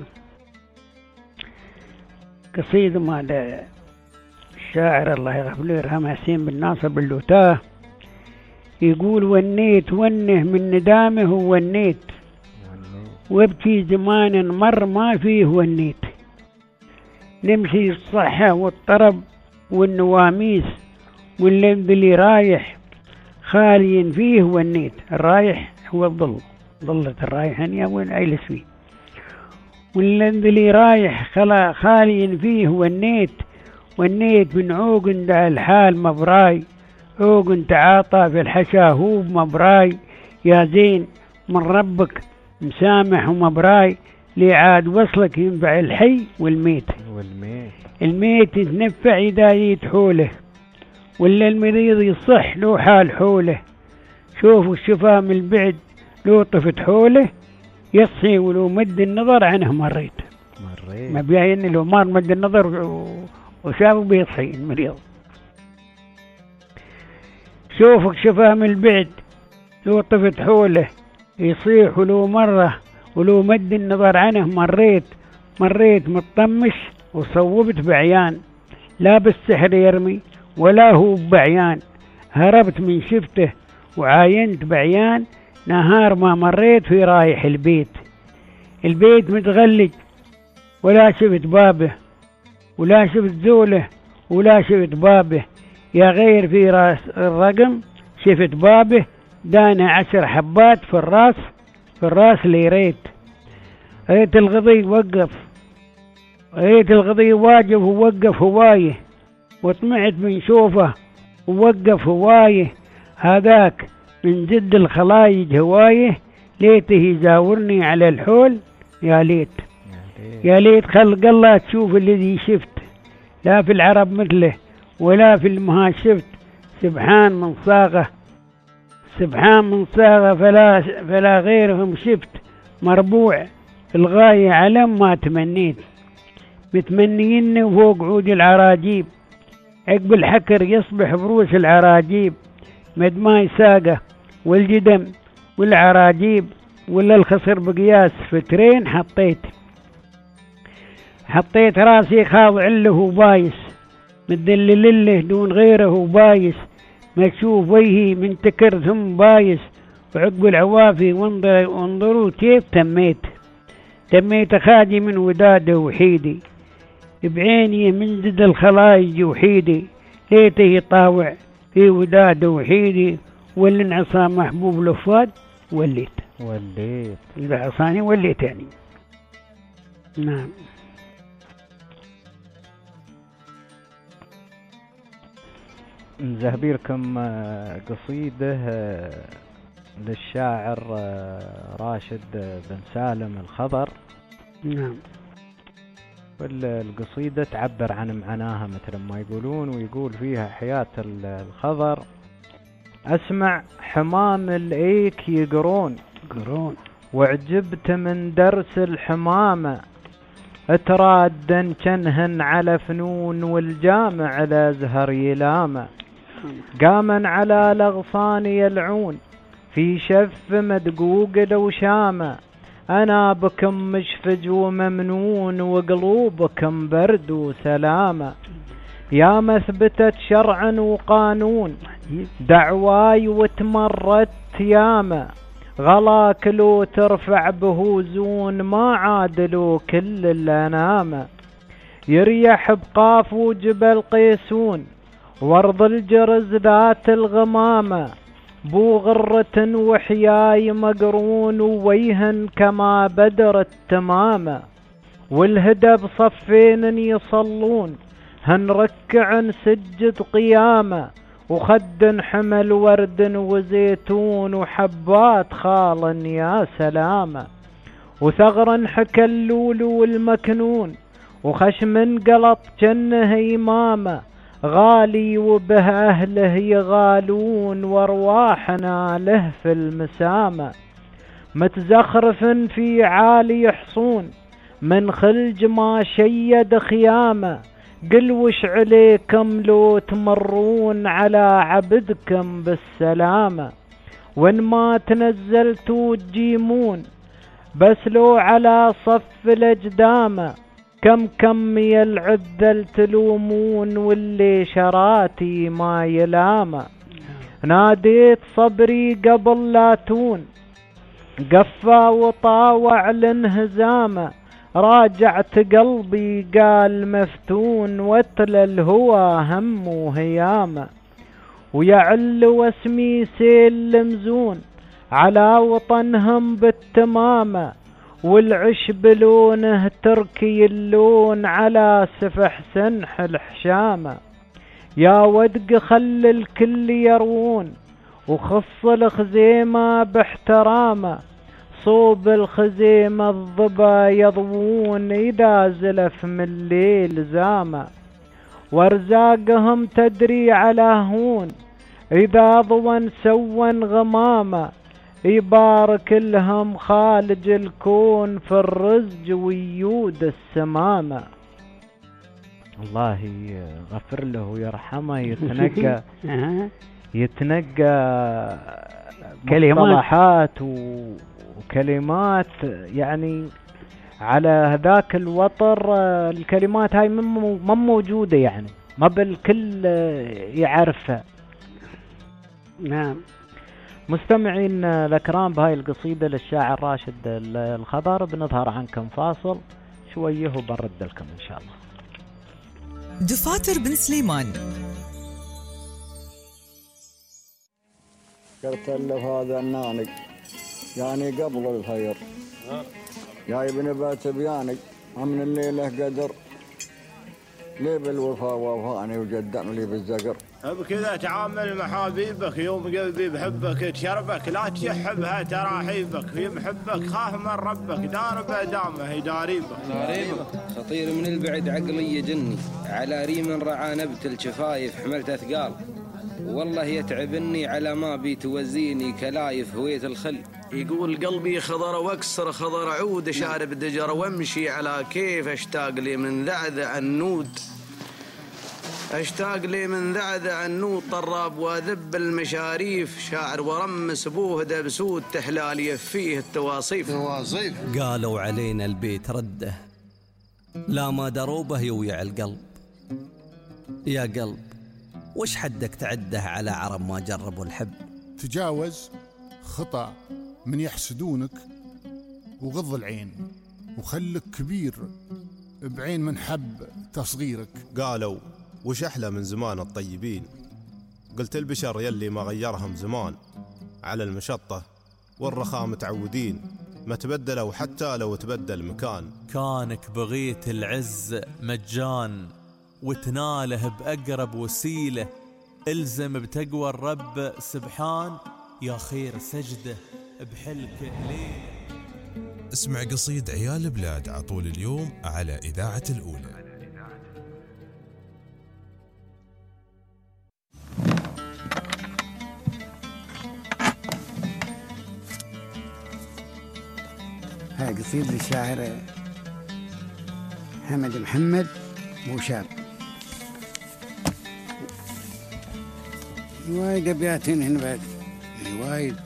قصيدة مال الشاعر الله يغفر له ويرحمه حسين بن ناصر باللوتاه، يقول ونيت ونه من ندامه ونيت، وابكي زمان مر ما فيه ونيت، نمشي الصحة والطرب والنواميس، واللمب اللي رايح خالي فيه ونيت. الرايح هو الظل، ظلة الرايح هنيا وين أجلس فيه. واللمب اللي رايح خلا خالي فيه ونيت، ونيت من عوق دع الحال مبراي، عوق تعاطى في الحشا هو مبراي، يا زين من ربك مسامح ومبراي، لي عاد وصلك ينفع الحي والميت. والميت الميت يتنفع إذا جيت حوله، ولا المريض يصح له حال حوله، شوفوا الشفا من البعد لو طفت حوله، يصحي ولو مد النظر عنه مريت. مريت ما بيعين لو مار مد النظر وشافه بيصحي المريض. شوفك شفا من البعد لو طفت حوله، يصيح ولو مرة ولو مد النظر عنه مريت. مريت مطمش وصوبت بعيان، لا بالسحر يرمي ولا هو بعيان، هربت من شفته وعاينت بعيان، نهار ما مريت في رايح البيت. البيت متغلج ولا شفت بابه، ولا شفت زوله ولا شفت بابه، يا غير في راس الرقم شفت بابه، دانا عشر حبات في الراس في الراس لي ريت. ريت الغضي وقف، ريت الغضي واجب ووقف هوايه، وطمعت من شوفه ووقف هوايه، هذاك من جد الخلايج هوايه، ليته يزاورني على الحول يا ليت. يا ليت خلق الله تشوف الذي شفت، لا في العرب مثله ولا في المها شفت، سبحان من صاغه سبحان من صاغه فلا فلا غيرهم شفت، مربوع الغاية علم ما تمنيت، متمنيني فوق عود العراجيب، عقب الحكر يصبح بروس العراجيب، مد ما يساقه والجدم والعراجيب، ولا الخصر بقياس فترين حطيت. حطيت راسي خاضع له بايس، مدلل له دون غيره بايس، ما تشوف وجهي من تكر ثم بايس، وعقب العوافي وانظر وانظروا كيف تميت. تميت خادي من وداده وحيدي، بعيني من زد الخلايج وحيدي، ليته يطاوع في وداده وحيدي، واللي انعصى محبوب لفاد وليت. وليت إذا عصاني وليت يعني. نعم. نزهبيركم قصيدة للشاعر راشد بن سالم الخضر. نعم. والقصيدة تعبر عن معناها مثل ما يقولون، ويقول فيها حياة الخضر: أسمع حمام الأيك يقرون قرون، وعجبت من درس الحمامة، اترادا كنهن على فنون والجامع الأزهر يلامة، قاما على الأغصان يلعون في شف مدقوق لو شامة، أنا بكم مشفج وممنون وقلوبكم برد وسلامة، يا مثبتة شرع وقانون دعواي وتمرت ياما، غلاك لو ترفع بهوزون ما عادلوا كل الأنامة، يريح بقاف وجبل قيسون وارض الجرز ذات الغمامة بو غرة وحياي مقرون وويهن كما بدر التمامة والهدى بصفين يصلون هنركع سجد قيامة وخد حمل ورد وزيتون وحبات خالا يا سلامة وثغرا حكى اللول والمكنون وخشم قلط جنه إمامة غالي وبه أهله يغالون وارواحنا له في المسامة متزخرف في عالي يحصون من خلج ما شيد خيامة قل وش عليكم لو تمرون على عبدكم بالسلامة وان ما تنزلتوا تجيمون بس لو على صف الأجدامة كم كم يلعذل تلومون واللي شراتي ما يلامة ناديت صبري قبل لا تون قفا وطاوع الانهزامة راجعت قلبي قال مفتون وتل الهوى هم وهيامة ويعل واسمي سيل مزون على وطنهم بالتمامة والعش بلونه تركي اللون على سفح سنح الحشامة يا ودق خل الكل يروون وخص الخزيمة باحترامه صوب الخزيمة الضبا يضوون إذا زلف من الليل زامة وارزاقهم تدري على هون إذا ضوان سوان غمامة يبارك لهم خالج الكون في الرزق ويود السمامة. الله يغفر له ويرحمه. يتنقى يتنقى مصطلحات وكلمات يعني على هذاك الوطر. الكلمات هاي ما موجودة يعني ما بالكل يعرفها. نعم. مستمعين الأكرام بهاي القصيدة للشاعر راشد الخضر بنظهر عنكم فاصل شويه وبرد لكم إن شاء الله. دفاتر بن سليمان. قلت له هذا الناني يعني قبل الخير يا ابن بات بياني من الليلة قدر لي بالوفاء وفاني وجدعني لي بالزقر. بكذا تعامل مع حبيبك يوم قلبي بحبك تشربك لا تشحبها تراحيبك في محبك خاف من ربك دار بدامه يداريبك. خطير من البعد عقلي يجني على ريم رعى نبت الشفايف حملت أثقال والله يتعبني على ما بيتوزيني كلايف هوية الخل. يقول قلبي خضر واكسر خضر عود شارب دجر وامشي على كيف اشتاق لي من ذعذع النود اشتاق لي من ذعذع النود طراب واذب المشاريف شاعر ورمس بوه دبسود تحلالي فيه التواصيف. قالوا علينا البيت رده لا ما دروبه يويع القلب. يا قلب وش حدك تعده على عرب ما جربوا الحب. تجاوز خطأ من يحسدونك وغض العين وخلك كبير بعين من حب تصغيرك. قالوا وش أحلى من زمان الطيبين قلت البشر يلي ما غيرهم زمان على المشطة والرخاء متعودين ما تبدلوا حتى لو تبدل مكان. كانك بغيت العز مجان وتناله بأقرب وسيلة الزم بتقوى الرب سبحان يا خير سجده بحلك ليلة. اسمع قصيد عيال بلاد عطول اليوم على إذاعة الأولى. هاي قصيدة للشاعر حمد محمد بوشاب. وايد أبياتين هنا بعد وايد.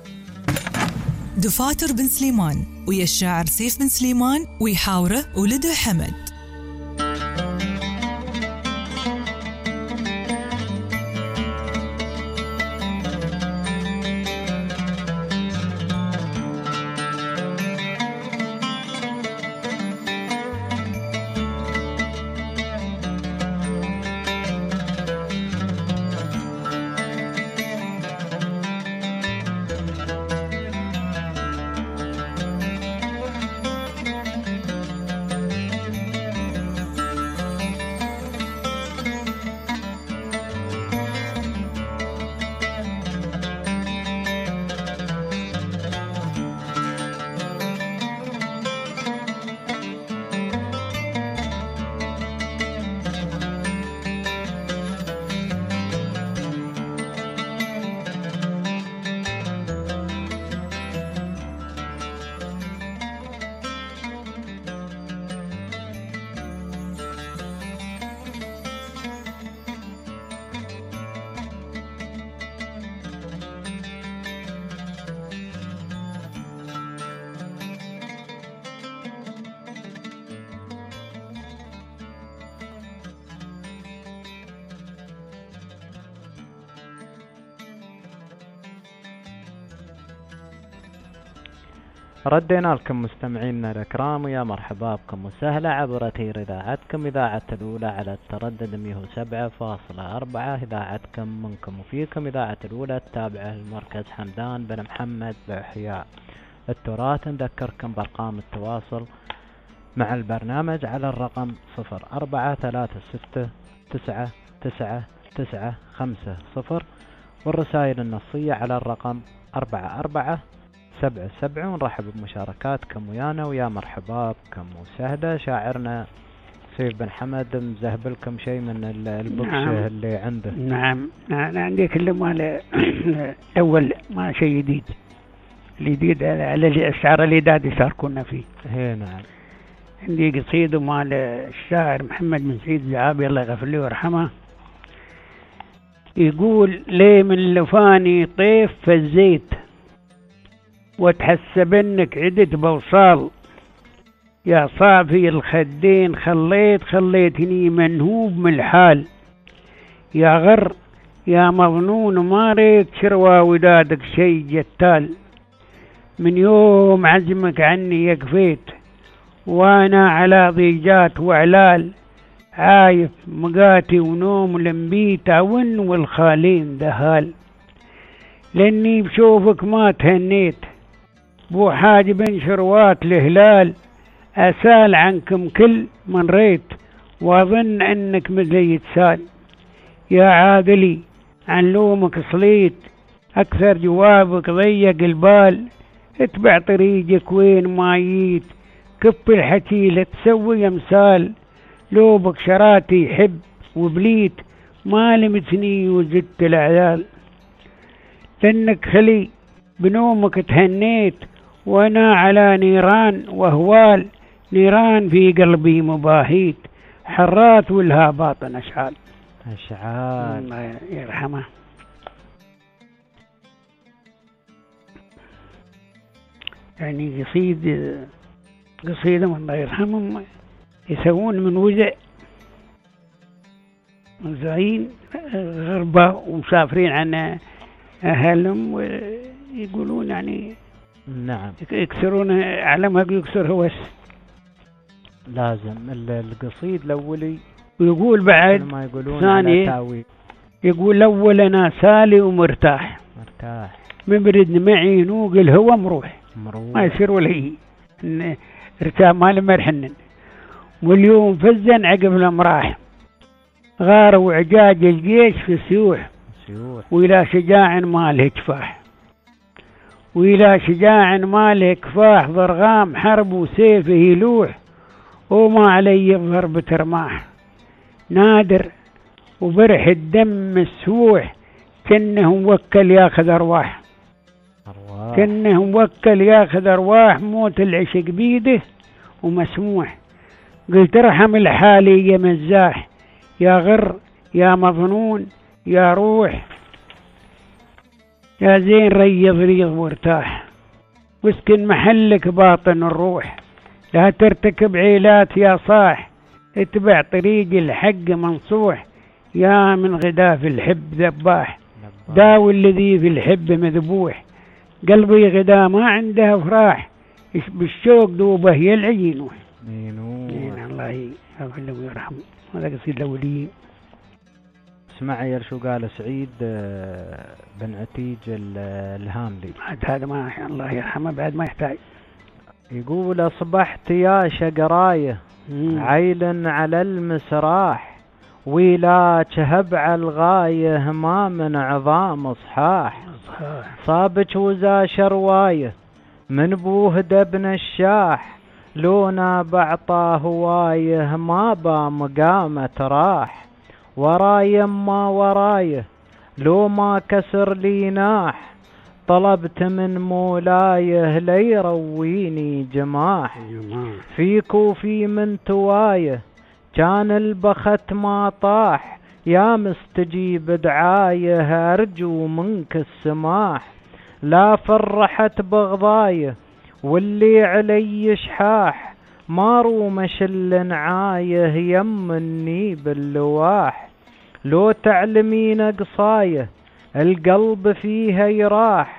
دفاتر بن سليمان ويا الشاعر سيف بن سليمان ويحاوره ولده حمد. ردينا لكم مستمعينا الأكرام، ويا مرحبا بكم وسهلا عبر أثير إذاعتكم إذاعة الأولى على التردد مئة وسبعة فاصلة أربعة. إذاعتكم منكم وفيكم إذاعة الأولى التابعة لمركز حمدان بن محمد بإحياء التراث. نذكركم بأرقام التواصل مع البرنامج على الرقم صفر أربعة ثلاثة ستة تسعة تسعة تسعة خمسة صفر، والرسائل النصية على الرقم أربعة أربعة سبعة سبعة. ونرحب بمشاركاتكم ويانا، ويا مرحبا بكم وسهلا. شاعرنا سيف بن حمد مزهبلكم شيء من البكش نعم. اللي عنده. نعم أنا عندي كل مال أول ما شيء جديد الجديد على الأشعار اللي داد يشاركونا فيه. هي نعم. عندي قصيدة مال الشاعر محمد بن سعيد الزعابي الله يغفر له ويرحمه، يقول: ليه من لفاني طيف فزيت وتحسب انك عدت بوصال، يا صافي الخدين خليت خليتني منهوب من الحال، يا غر يا مظنون ما ريت شروى ودادك شي جتال، من يوم عزمك عني يكفيت وانا على ضيجات وعلال، عايف مقاتي ونوم لمبيت عون والخالين دهال، لاني بشوفك ما تهنيت بو حاجب شروات الهلال، اسال عنكم كل من ريت واظن انك مثلي يتسال، يا عادلي عن لومك صليت اكثر جوابك ضيق البال، اتبع طريقك وين ما جيت كف الحكي لا تسوي امثال، لوبك شراتي حب وبليت ما لمتني وزدت العيال، لانك خلي بنومك تهنيت وانا على نيران وهوال، نيران في قلبي مباهيت حرات ولها باطن اشعال. اشعال الله يرحمه. يعني قصيد قصيدة الله يرحمهم يسوون من وزع موزعين غربة ومسافرين عن أهلهم، ويقولون يعني نعم يكسرون على ما يكسر هوس لازم القصيد الأولي، ويقول بعد ما يقولون ثاني يقول الأول أنا سالي ومرتاح مرتاح مبرد معي نوق الهوى مروح مروح ما يصير ولا هي ارتاح ما لما يرحنن، واليوم فزن عقب الامراح غار وعجاج الجيش في السيوح، سيوح وإلى شجاع ما له كفاح، وإلى شجاع ما له كفاح، ضرغام حرب وسيفه يلوح، وما علي ضربة رماح، نادر وبرح الدم مسفوح، كنه موكل ياخذ ارواح، أرواح. كنه موكل ياخذ ارواح، موت العشق بيده ومسموح، قلت ارحم الحالي يا مزاح، يا غر يا مظنون يا روح، يا زين ريض ريض وارتاح، واسكن محلك باطن الروح، لا ترتكب عيلات يا صاح، اتبع طريق الحق منصوح، يا من غداف الحب ذباح، داوي الذي في الحب مذبوح، قلبي غدا ما عنده افراح، بالشوق دوبه يلعي ينوح. ينوح الله يغفر له ويرحمه. هذا قصيد الاولي. اسمعي يا شو قال سعيد بن عتيج الهاملي، هذا ما الله يرحمه بعد ما يحتاج. يقول اصبحت يا شقرايه عيل على المسراح، ولا شهب على الغايه ما من عظام صحاح، صابك وزا شروايه من بوه دبن الشاح، لونا بعطاه هوايه ما با مقامة راح، وراي ما ورايه لو ما كسر لي ناح، طلبت من مولايه ليرويني جماح، فيك وفي من توايه كان البخت ما طاح، يا مستجيب دعايه أرجو منك السماح، لا فرحت بغضايه واللي علي شحاح، ما رومش النعايه يمني باللواح، لو تعلمين قصايه القلب فيها يراح،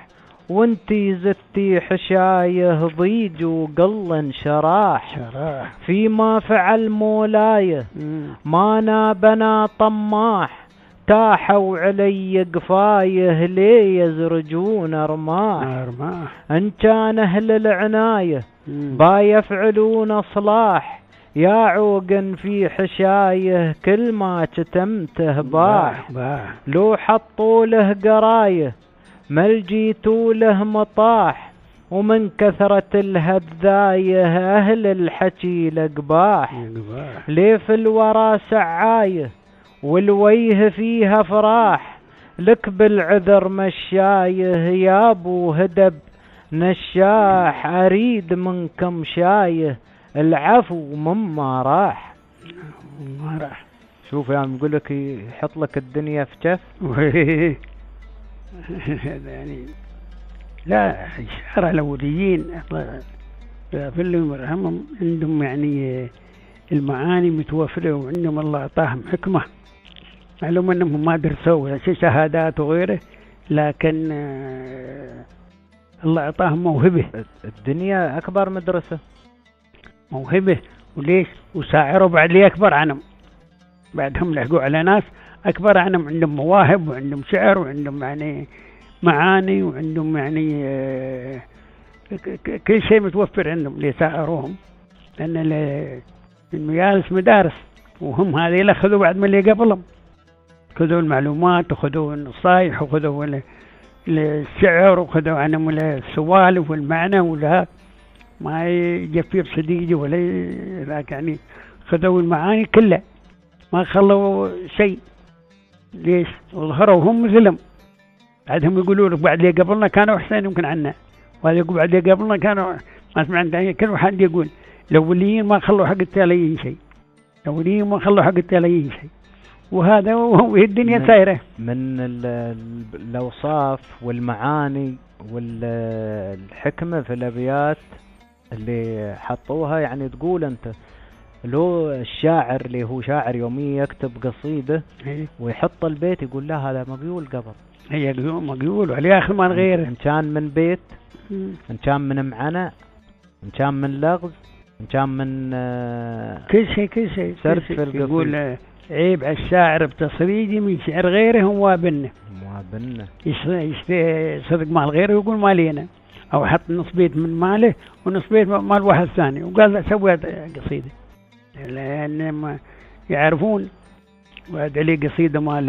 وانتي زتي حشايه ضيج وقل شراح شراح فيما فعل مولايه ما نابنا طماح تاحوا علي قفايه ليه يزرجون ارماح ارماح ان كان اهل العنايه با يفعلون صلاح يا عوقا في حشايه كل ما كتمته باح لو حطوا له قرايه ما لجيتوا له مطاح ومن كثرة الهذايه أهل الحكي لقباح ليه في الورى سعايه والويه فيها فراح لك بالعذر مشايه يا ابو هدب نشاح أريد منكم شايه العفو مما راح ما راح. شوف يا عم يقول لك يحط لك الدنيا في كف. يعني لا الشعراء الأوليين في اللي يرحمهم عندهم يعني المعاني متوفرة وعندهم الله أعطاهم حكمة. معلوم أنهم ما درسوا ولا شيء شهادات وغيره لكن الله أعطاهم موهبة. الدنيا أكبر مدرسة موهبة وليش وساعروا بعد لي أكبر عنهم بعدهم لحقوا على ناس أكبر عنهم عندهم مواهب وعندهم شعر وعندهم يعني معاني وعندهم يعني كل شيء متوفر عندهم ليساعروهم لأن المجالس مدارس وهم هذه اللي أخذوا بعد من اللي قبلهم خذوا المعلومات وخذوا النصائح وخذوا الشعر وخذوا عنهم السوالف والمعنى ولا ما يجفير صديقي ولا ذاك يعني خذوا المعاني كلها ما خلوا شيء. ليش ظهروا هم مثلهم بعدهم يقولوا لك بعد اللي قبلنا كانوا أحسن يمكن عنا وهذا يقول بعد اللي قبلنا كانوا ما سمعنا كل واحد يقول الأوليين ما خلوا حق التاليين شيء الأوليين ما خلوا حق التاليين شيء وهذا وهي الدنيا سايرة. من الأوصاف والمعاني والحكمة في الأبيات اللي حطوها يعني تقول أنت لو الشاعر اللي هو شاعر يومي يكتب قصيدة ويحط البيت يقول لا هذا مقيول قبل هي مقيول وعلى آخر ما نغيره إن كان من بيت إن كان من معنى إن كان من لغز إن كان من كل شيء كل شيء سرد في القصيدة. يقول عيب على الشاعر بتصريدي من شعر غيره هو بنه هو بنه يصدق مال غيره ويقول مالينا أو حط نص بيت من ماله ونص بيت مال واحد ثاني وقال سويت قصيدة لأن ما يعرفون وعد عليه قصيدة مال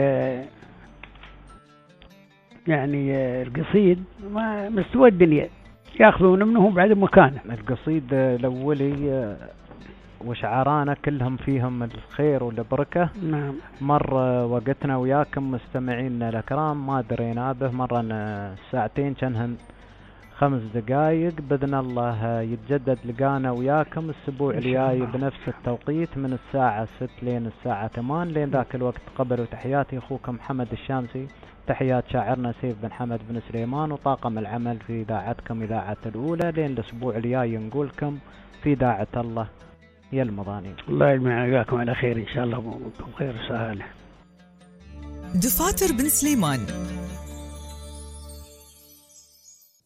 يعني القصيد ما مستوى الدنيا ياخذون منهم بعد مكانه. القصيد الأولي وشعرانا كلهم فيهم الخير والبركة. نعم. مر وقتنا وياكم مستمعينا الأكرام ما درينا به مرنا ساعتين كانهن خمس دقائق بإذن الله يتجدد لقانا وياكم الأسبوع الجاي بنفس التوقيت من الساعة ست لين الساعة ثمان لين ذاك الوقت قبل وتحياتي أخوكم محمد الشامسي تحيات شاعرنا سيف بن حمد بن سليمان وطاقم العمل في إذاعتكم إذاعة الأولى لين الأسبوع الجاي نقولكم في إذاعة الله يا المضانين. الله يجمعكم على خير إن شاء الله وبخير وسهالة. دفاتر بن سليمان